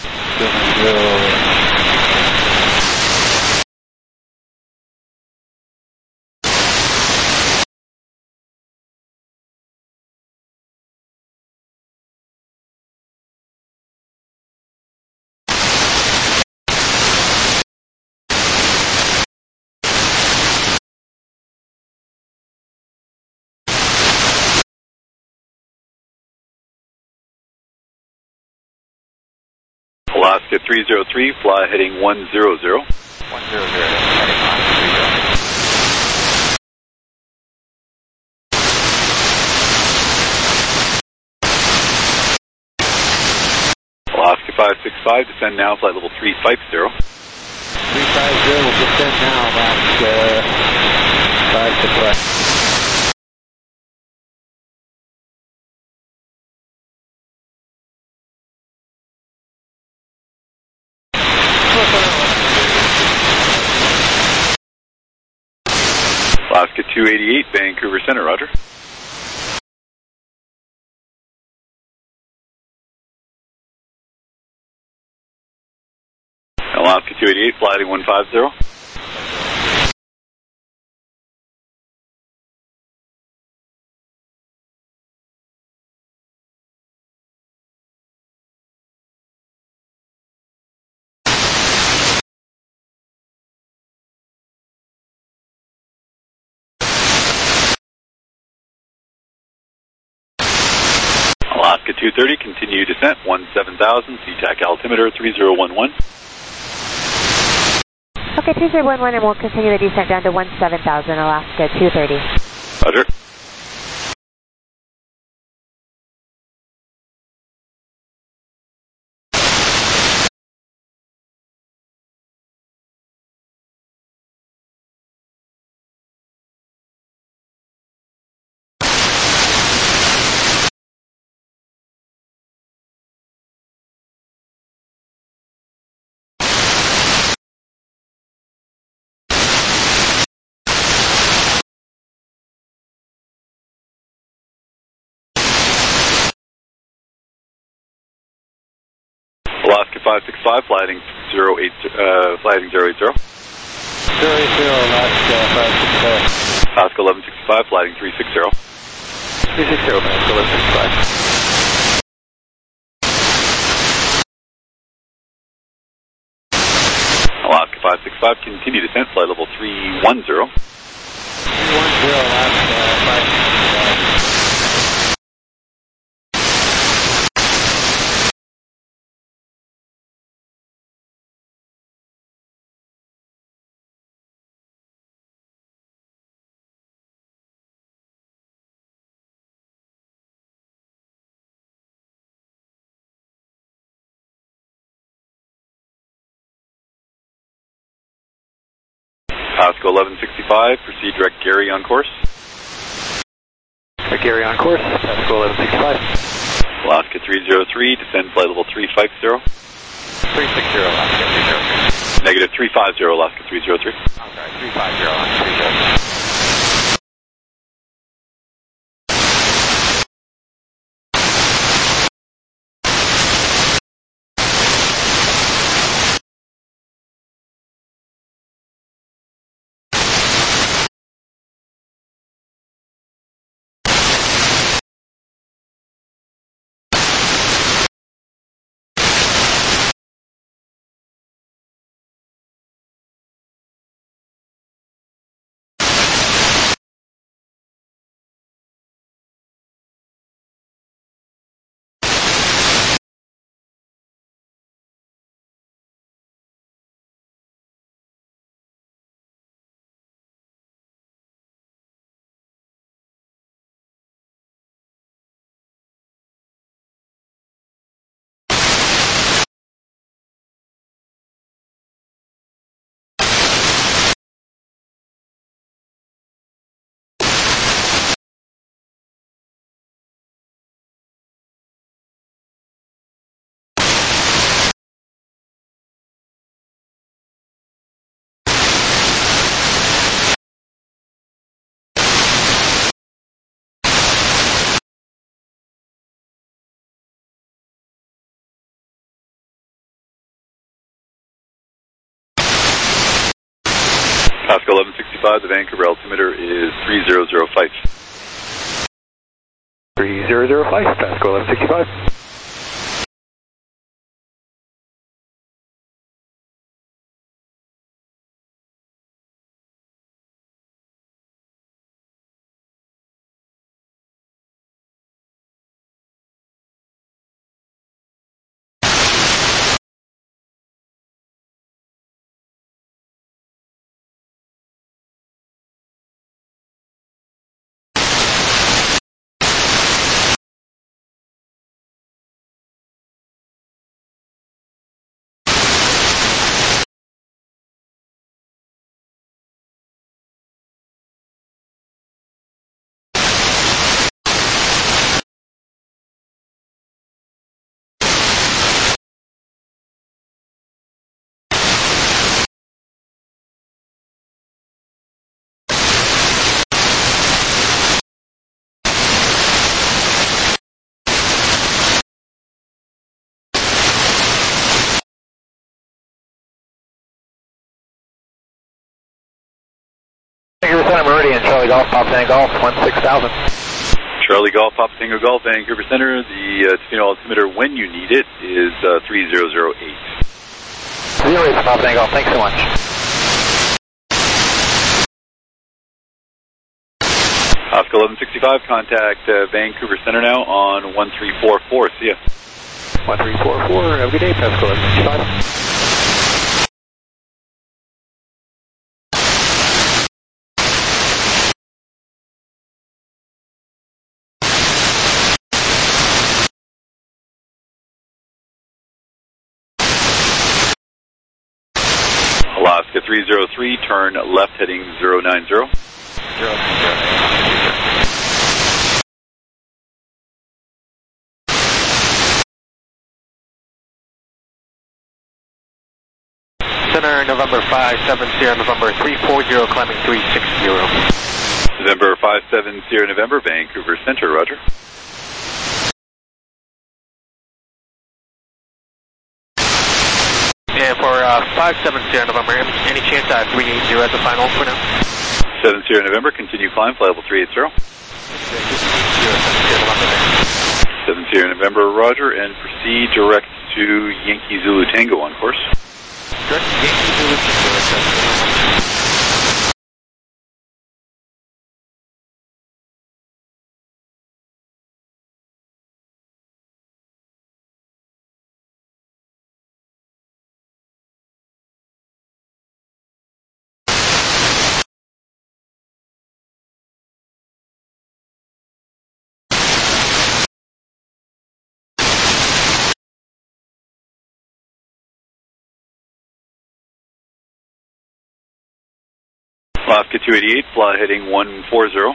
Alaska three zero three, fly heading one zero zero. one zero zero, heading on three zero. six five, descend now, flight level three five zero. three five zero will descend now, Alaska five six five. Alaska two eighty-eight, Vancouver Center, roger. Alaska two eighty-eight, flighting one five zero. Alaska two thirty, continue descent, one seven thousand, C TAC altimeter three zero one one. Okay, two zero one one, and we'll continue the descent down to one seven thousand, Alaska two thirty. Roger. Alaska five six five, flighting zero eight, uh, flighting zero eight zero. zero eight zero, Alaska five six five. Alaska eleven sixty-five, flighting three six zero. three six zero, Alaska eleven sixty-five. Alaska five six five, continue descent, flight level three one zero. three one zero, Alaska five six five. Alaska eleven sixty-five, proceed direct Gary on course. Uh, Gary on course, Alaska eleven sixty-five. Alaska three zero three, descend flight level three five zero. three six zero, Alaska three zero three. Negative three five zero, Alaska three zero three. I'm sorry, three five zero, Alaska three zero three. Alaska eleven sixty-five, the Vancouver altimeter is three zero zero five. three zero zero five, Alaska eleven sixty-five. Center Meridian, Charlie Golf, Pop Tango Golf, one six thousand. Charlie Golf, Papa Tango Golf, Vancouver Center. The uh, Tofino altimeter when you need it is uh, three zero zero eight. Zero eight, Papa Tango Golf. Thanks so much. Oscar eleven sixty-five, contact uh, Vancouver Center now on one three four four. See ya. one three four four, have a good day, Pascal eleven sixty-five. Alaska three zero three, turn left heading zero nine zero. zero nine zero. Center November five seven Sierra November three four zero, climbing three six zero. November five seven Sierra November, Vancouver Center, roger. And for uh, five seven Sierra November, any chance at three eight zero as a final for now? seven Sierra November, continue climb, flight level three eight zero. seven Sierra November, roger, and proceed direct to Yankee Zulu Tango on course. Direct to Yankee Zulu Tango. Alaska two eighty-eight, fly heading one four zero.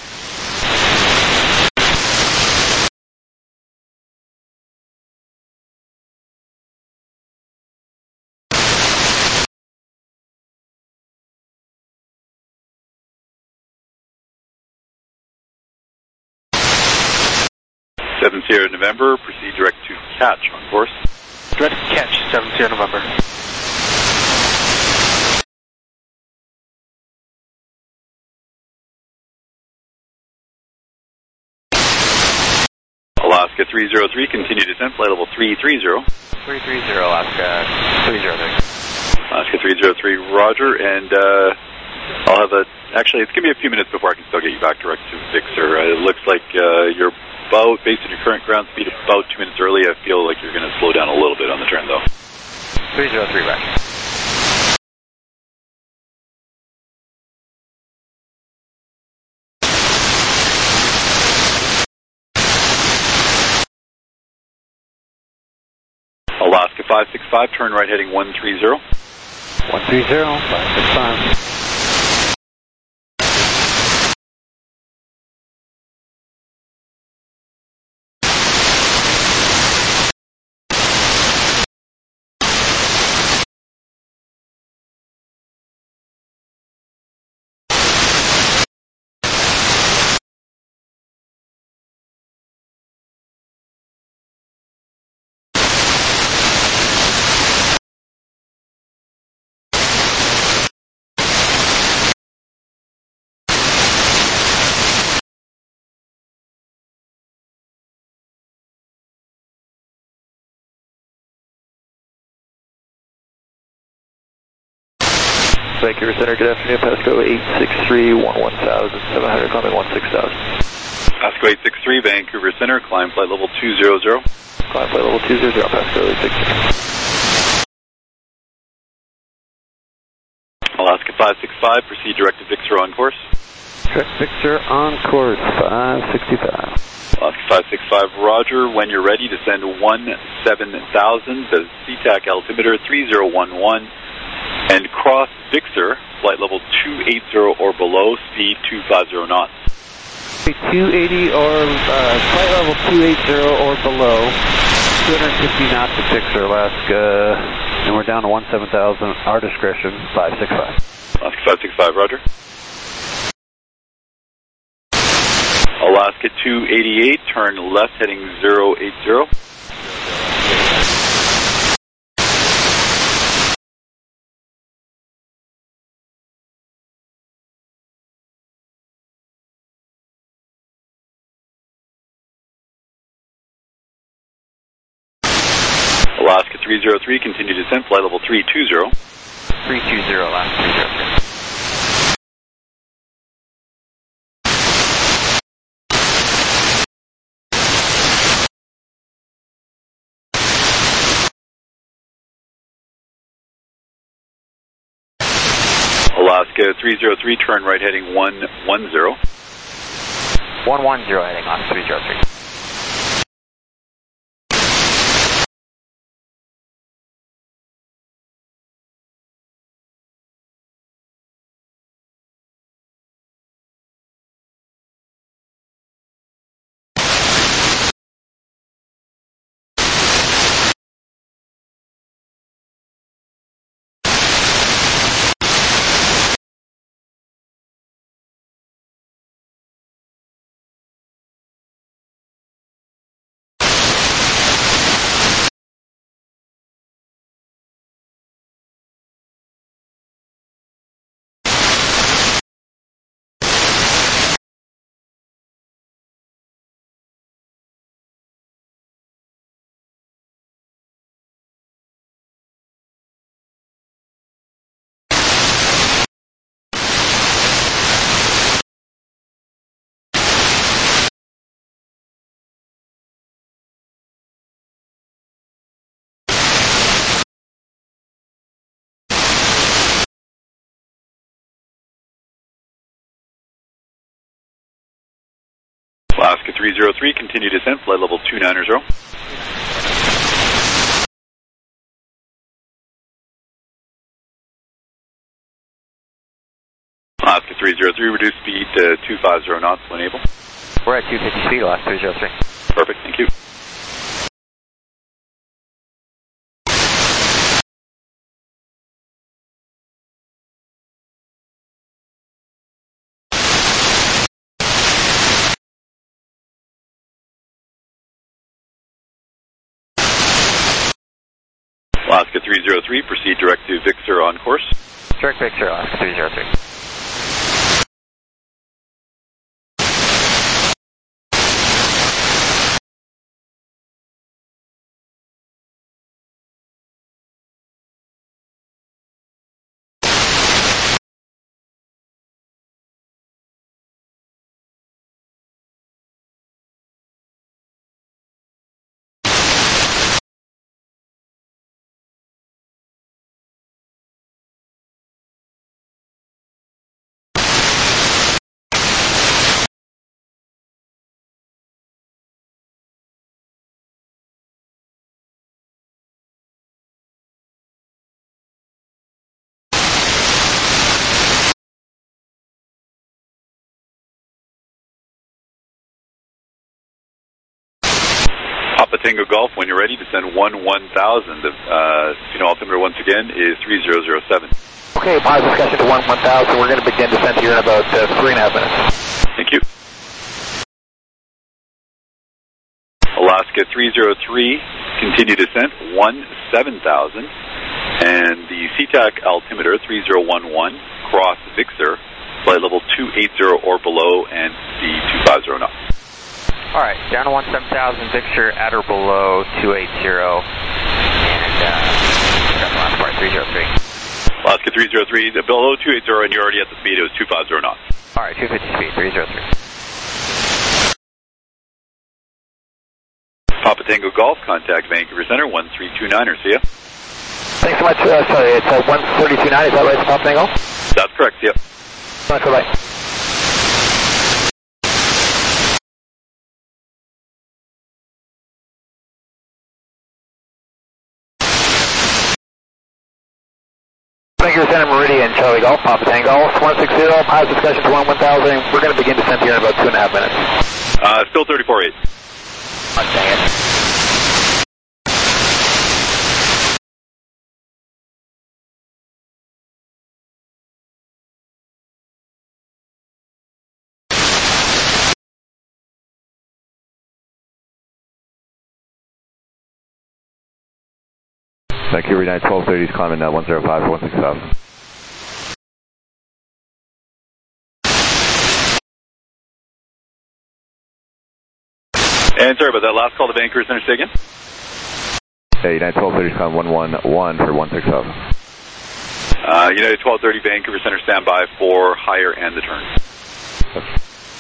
seven Sierra November, proceed direct to catch on course. Direct to catch, seven Sierra November. Alaska three zero three, continue descent, flight level three three zero. three three zero, Alaska three zero three. Alaska three zero three, roger, and uh, I'll have a, actually it's going to be a few minutes before I can still get you back direct to Vixer. Uh, it looks like uh, you're about, based on your current ground speed, about two minutes early. I feel like you're going to slow down a little bit on the turn though. three zero three back. Alaska five six five, turn right heading one three zero. one three zero, five six five. Vancouver Center, good afternoon, Pasco eight six three, one one thousand, seven hundred, climbing one six thousand. Pasco eight six three, Vancouver Center, climb flight level two zero zero. Climb flight level two zero zero, Pasco eight six three. Alaska five six five, proceed direct to Vixer on course. Direct Vixer on course, five sixty-five. Alaska five six five, roger, when you're ready, descend one seven thousand, the C TAC altimeter three zero one one. And cross Vixer, flight level two eighty or below, speed two fifty knots. two eighty or uh, flight level two eighty or below, two hundred fifty knots at Vixer, Alaska, and we're down to one seven thousand, our discretion, five six five. Alaska five six five, roger. Alaska two eighty-eight, turn left heading zero eight zero. three zero three, continue descent, flight level three two zero. three two zero, last three zero three. Alaska three zero three, turn right heading one one zero. one one zero heading on three zero three. Alaska three zero three, continue descent, flight level two nine zero. Alaska three zero three, reduce speed to two five zero knots when able. We're at two fifty speed, Alaska three zero three. Perfect, thank you. Alaska three zero three, proceed direct to Victor on course. Direct Victor, Alaska three zero three. Papa Tango Golf, when you're ready, descend one one thousand. The uh, Juno altimeter once again is three zero zero seven. Okay, positive discussion to one one thousand. We're going to begin descent here in about uh, three and a half minutes. Thank you. Alaska three zero three, continue descent, one seven thousand. And the SeaTac altimeter three zero one one, cross Victor, flight level two eighty or below, and the two five zero knots. All right, down to one seven thousand, Victor at or below two eighty, and uh, that's last part, three zero three. Alaska three zero three, below two eighty, and you're already at the speed, it was two five zero knots. All right, two fifty speed, three zero three. Papa Tango Golf, contact Vancouver Center, one three two niner, see ya. Thanks so much, uh, sorry, it's uh, one thirty two nine, is that right, Papa Tango? That's correct, see ya. Thanks, bye-bye. Vancouver Center, Meridian, Charlie Golf, Papa Tango, one six zero, positive discussion to one one thousand. We're going to begin descent here in about two and a half minutes. Uh, still thirty-four eight. Oh, dang it. Vancouver United twelve thirty is climbing now one zero five for one six thousand. And sorry about that, last call to Vancouver Center, say again? Hey, United twelve thirty, climb one one one for one six thousand. Uh, United twelve thirty, Vancouver Center, standby for higher and the turn. Okay.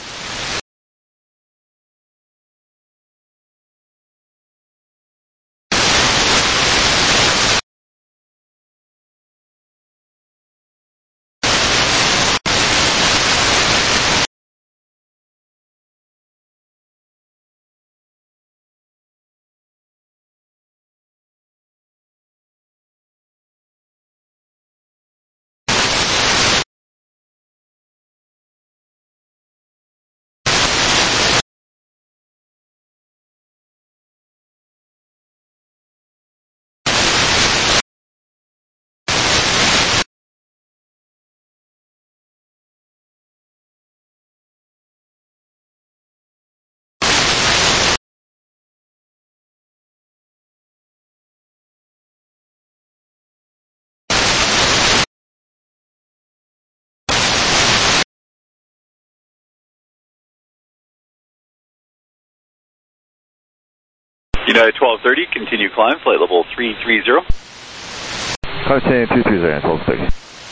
United twelve thirty, continue climb, flight level three three zero. Climb ten two three zero, twelve thirty.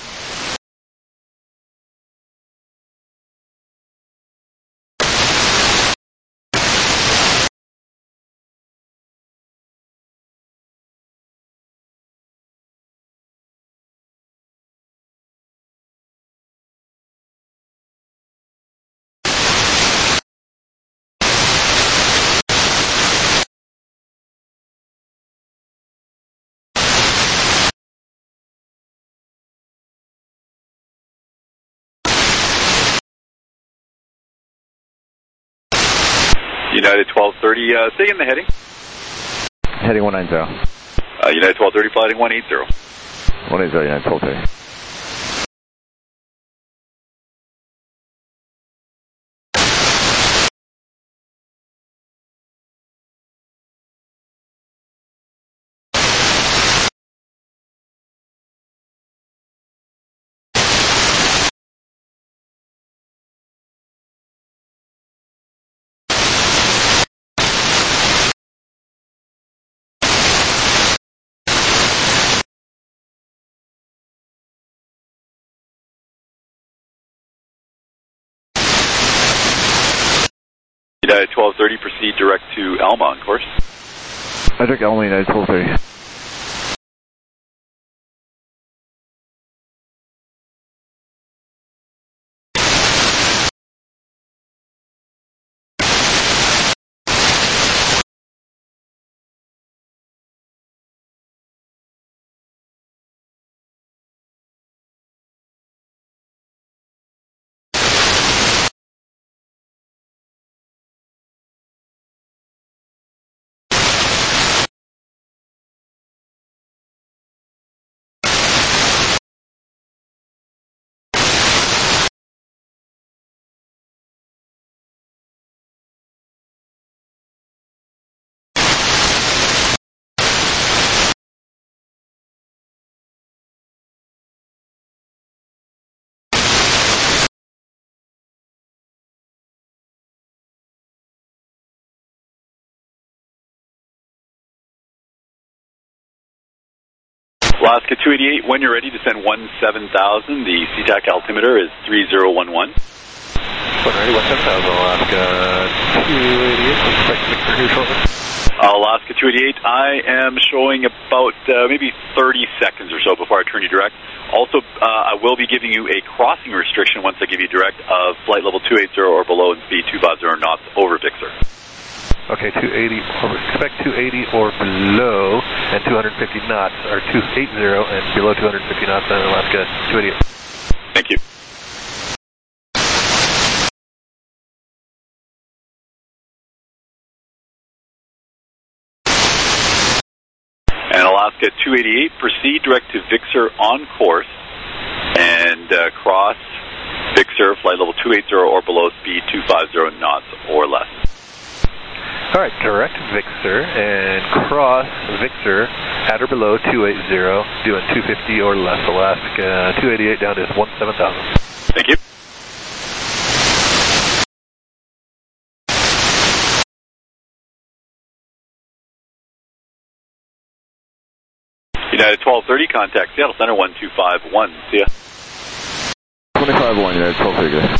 United twelve thirty, uh, stay in the heading. Heading one nine zero. Uh, United twelve thirty, flighting one eight zero. one eight zero, United twelve thirty. United twelve thirty, proceed direct to Alma on course. I took Alma, United twelve thirty. Alaska two eighty-eight, when you're ready, descend one seven thousand. The SeaTac altimeter is three zero one one. When ready, one seven thousand, Alaska two eighty-eight, expect Victor here shortly. Alaska two eighty-eight, I am showing about uh, maybe thirty seconds or so before I turn you direct. Also, uh, I will be giving you a crossing restriction once I give you direct of flight level two eighty or below and speed two five zero knots over Victor. Okay, two eighty, or expect two eighty or below, and two fifty knots, or two eighty and below two fifty knots in Alaska two eighty-eight. Thank you. And Alaska two eighty-eight, proceed direct to Victor on course, and uh, cross Victor, flight level two eighty or below, speed two fifty knots or less. All right, direct Victor and cross Victor at or below two eighty, doing two fifty or less, Alaska two eighty-eight down to one seven thousand. Thank you. United twelve thirty, contact Seattle Center one two five one. See ya. twenty-five one, United twelve thirty, good.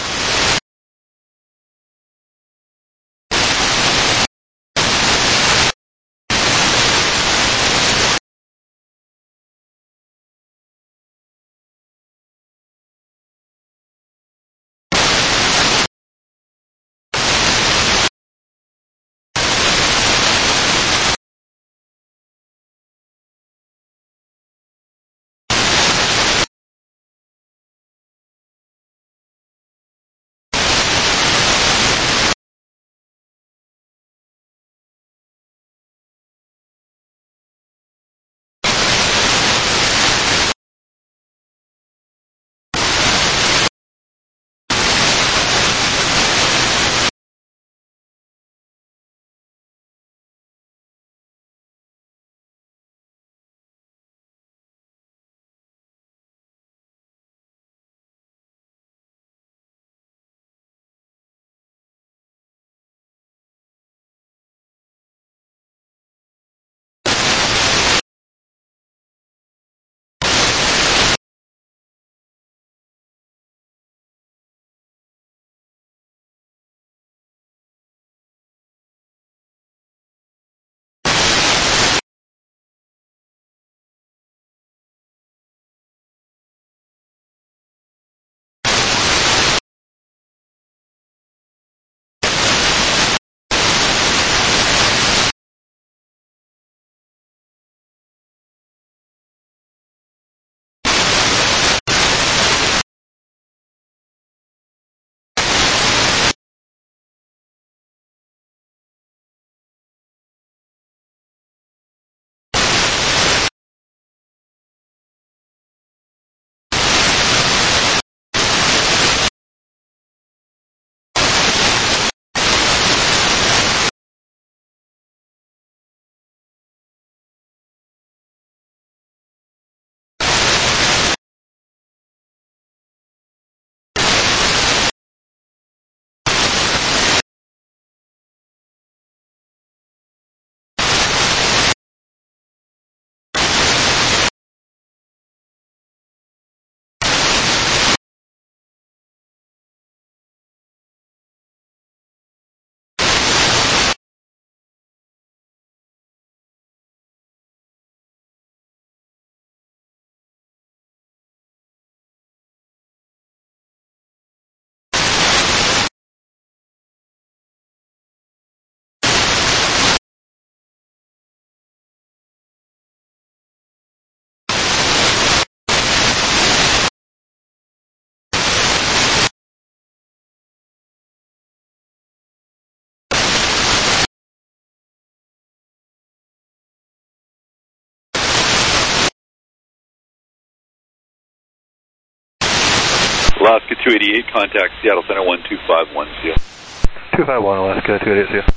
Alaska two eighty-eight, contact Seattle Center one two five one. See ya. two five one, Alaska two eighty-eight, see ya.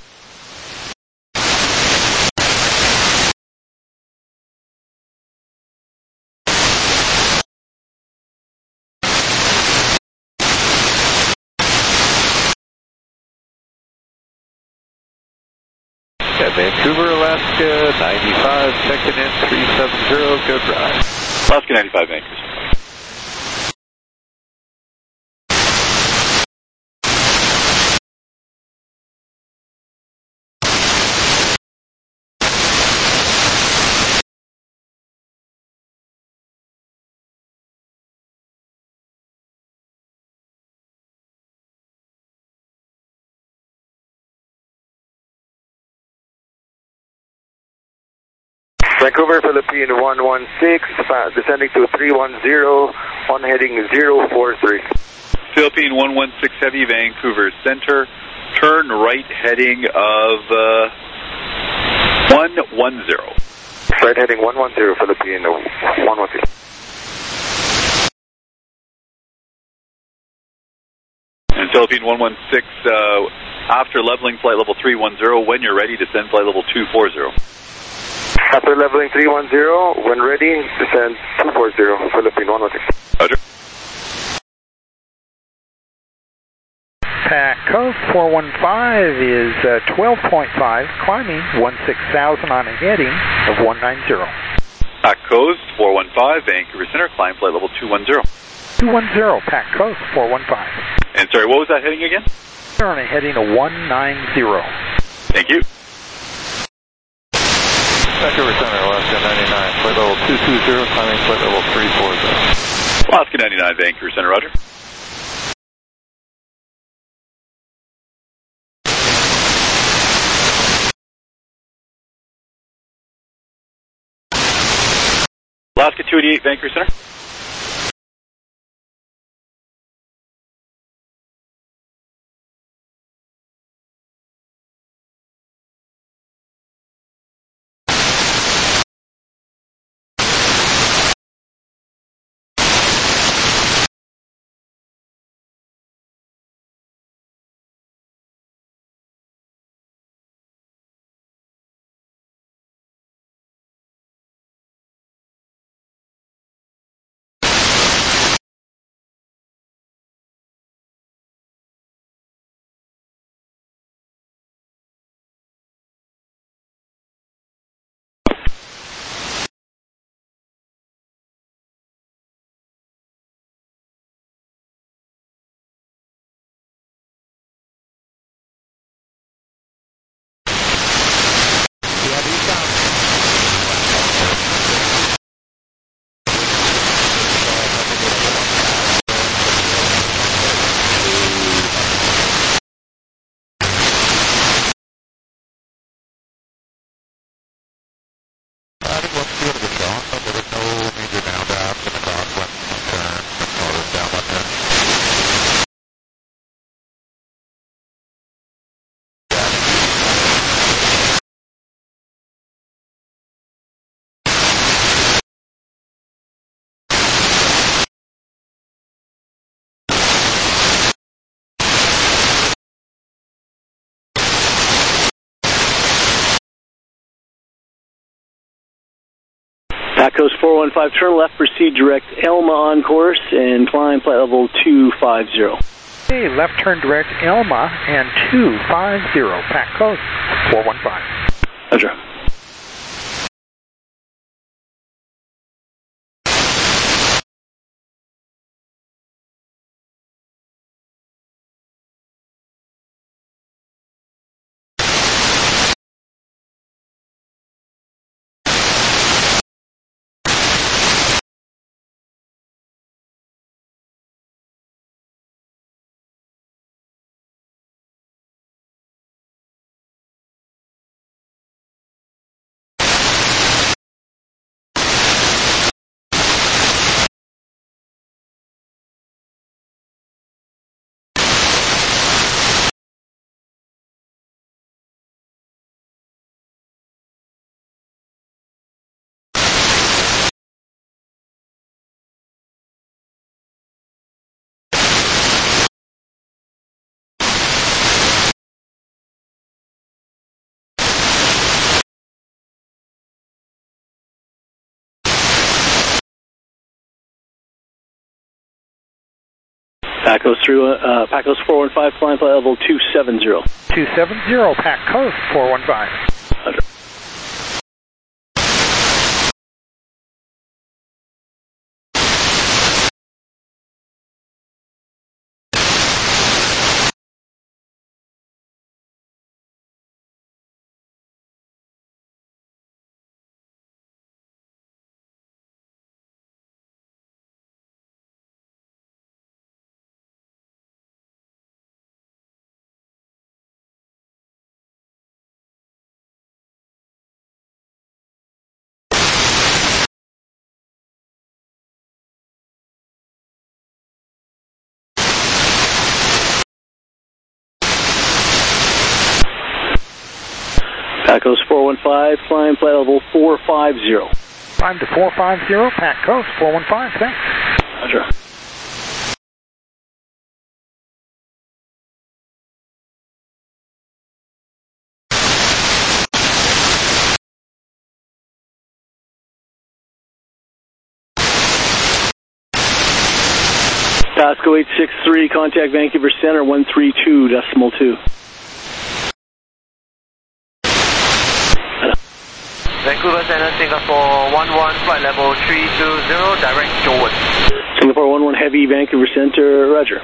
At Vancouver, Alaska, ninety-five, second in three seven zero, good ride. Alaska ninety-five, Vancouver. Vancouver, Philippine one one six, descending to three one zero, on heading zero four three. Philippine one one six Heavy, Vancouver Center, turn right heading of uh, one one zero. Right heading one one zero, Philippine one one six. And Philippine one one six, uh, after leveling flight level three one zero, when you're ready, descend flight level two four zero. After leveling three one zero, when ready, descend two four zero, Philippine one one six. Roger. Paco four one five is uh, twelve point five, climbing one six thousand on a heading of one nine zero. Pac Coast four one five, Vancouver Center, climb flight level two one zero. two one zero, Pac Coast four one five. And sorry, what was that heading again? Currently heading to one nine zero. Thank you. Vancouver Center, Alaska ninety-nine, flight level two two zero, climbing flight level three four zero. Alaska ninety-nine, Vancouver Center, roger. Alaska two eighty-eight, Vancouver Center. Pac Coast four one five, turn left, proceed direct Elma on course, and climb flight level two five zero. Okay, left turn direct Elma and two five zero, Pac Coast four one five. Roger. Pac Coast through, uh, Pac Coast four one five, climb flight level two seven zero. two seven zero, Pac Coast four one five. Roger. Pac Coast four one five, climb flight level four five zero. Climb to four five zero, Pac Coast four one five, thanks. Roger. Pasco eight six three, contact Vancouver Center one three two decimal two. Vancouver Vancouver Center, Singapore one one, flight level three two zero, direct Jordan. Singapore one one Heavy, Vancouver Center, roger.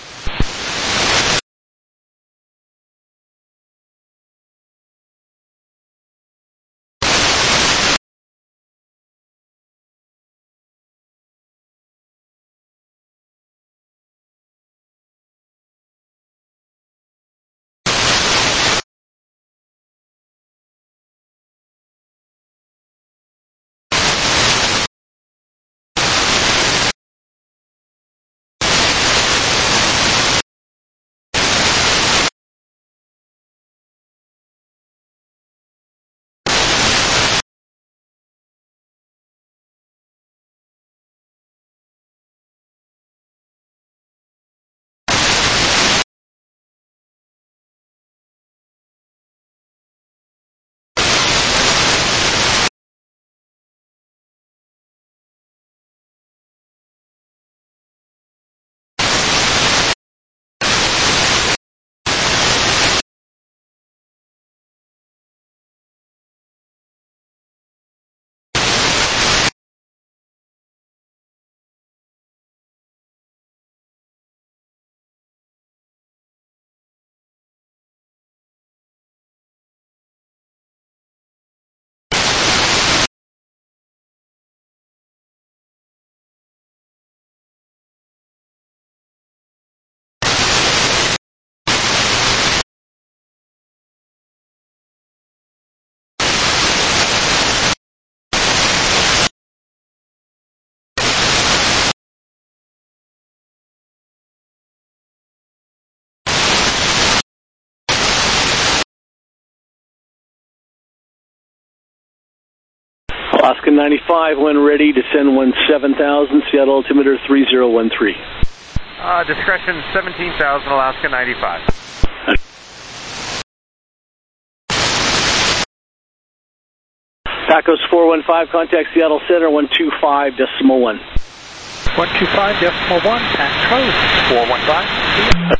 Alaska ninety-five, when ready, descend one seven thousand, Seattle altimeter three zero one three. Uh, discretion seventeen thousand, Alaska ninety-five. Tacos four one five, contact Seattle Center one two five decimal one. one two five decimal one, Tacos four one five.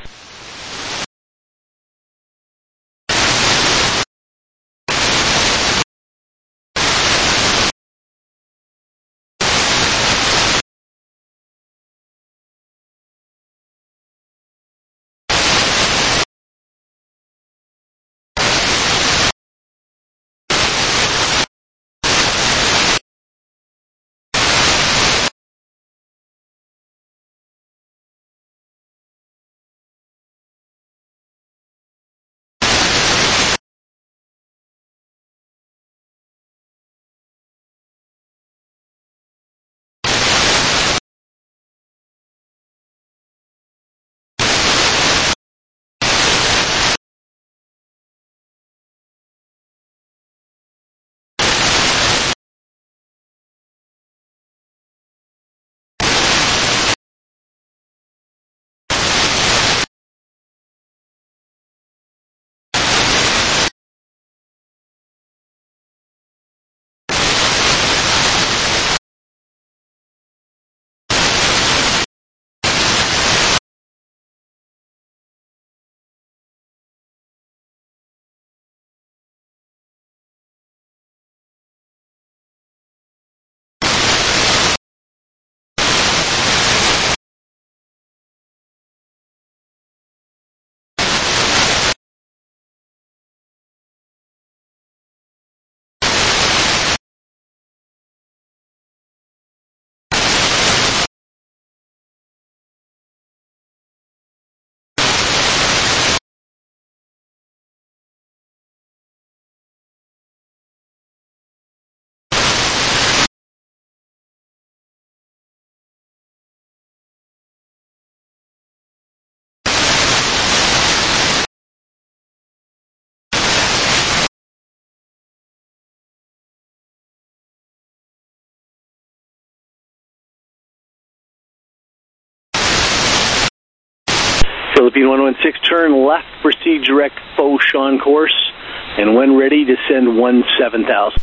Philippine one one six, turn left, proceed direct Foshan course, and when ready, descend one seven thousand.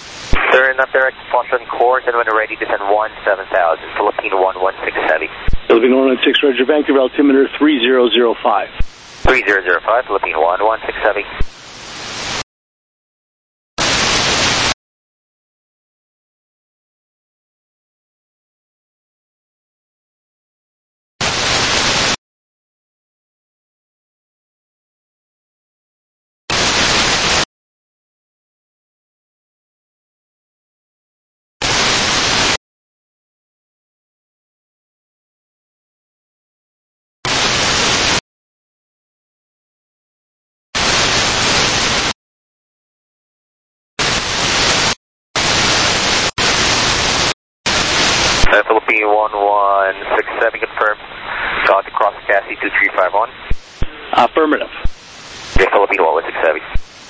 Turn up direct Foshan course, and when ready, descend one seven thousand, Philippine one one six Heavy. Philippine one one six, roger, Vancouver altimeter three zero zero five. three zero zero five, Philippine one one six Heavy. Philippine one one six seven, confirm. South across Cassie two three five one. Affirmative. Okay, Philippine one one six seven.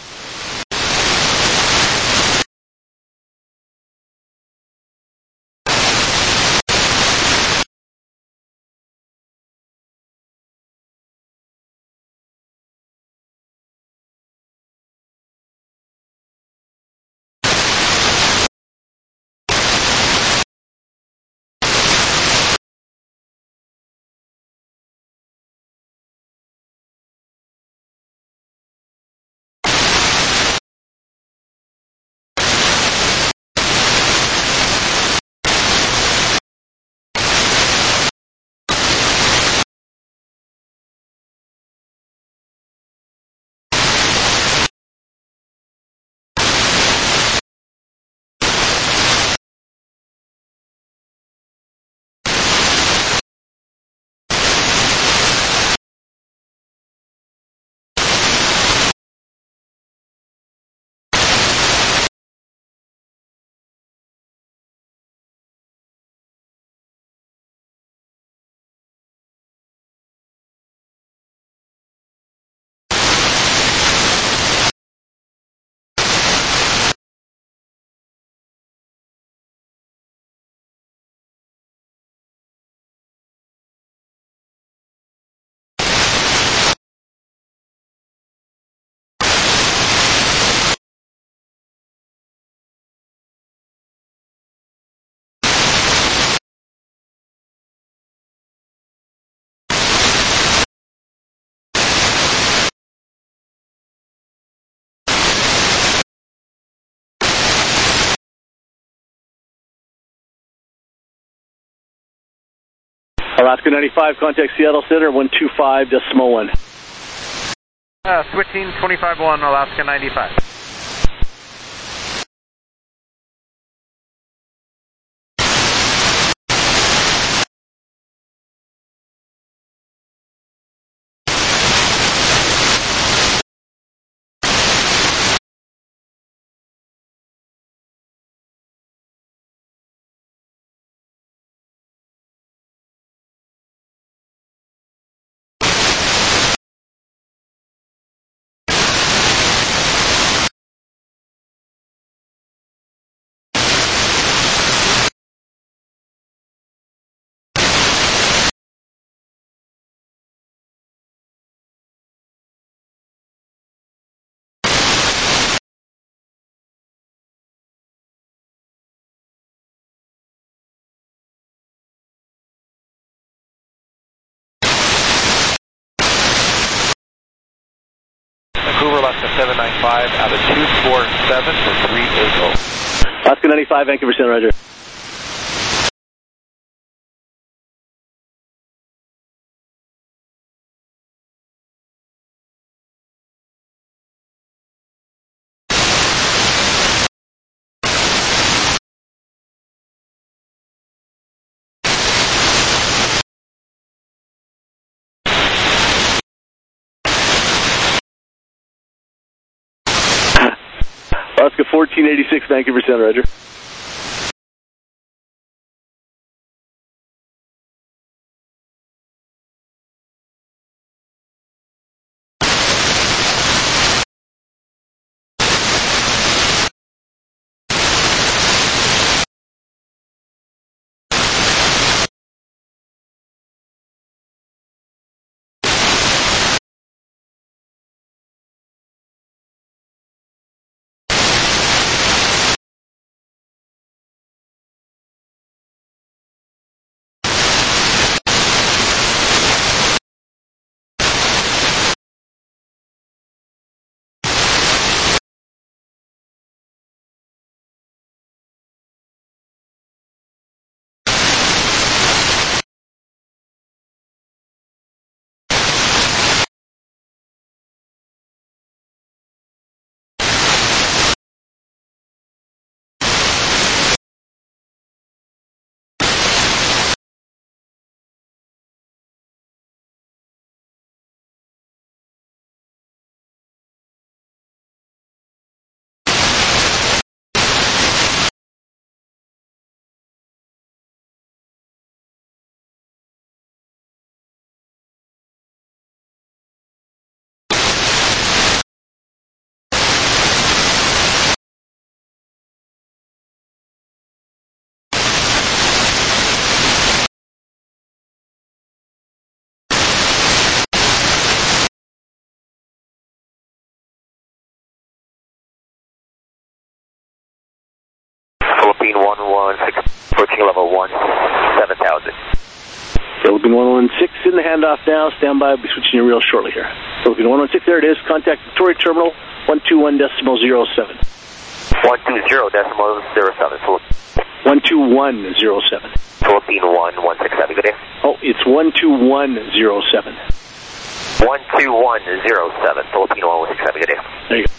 Alaska ninety-five, contact Seattle Center, one two five decimal one. Uh, switching twenty-five one, Alaska ninety-five. Vancouver, Alaska seven nine five, out of two four seven for three eighty. Alaska ninety-five, Vancouver Center, roger. Alaska fourteen eighty-six, Vancouver Center, roger. Philippine one one six, approaching level one seven thousand. Philippine one one six in the handoff now. Stand by. I'll be switching you real shortly here. Philippine one one six, there it is. Contact Victoria Terminal one two one decimal zero seven. one two zero decimal zero seven. one two one zero seven. Philippine one one six seven, good day. Oh, it's one two one zero seven. one two one zero seven, Philippine one one six seven, good day. There you go.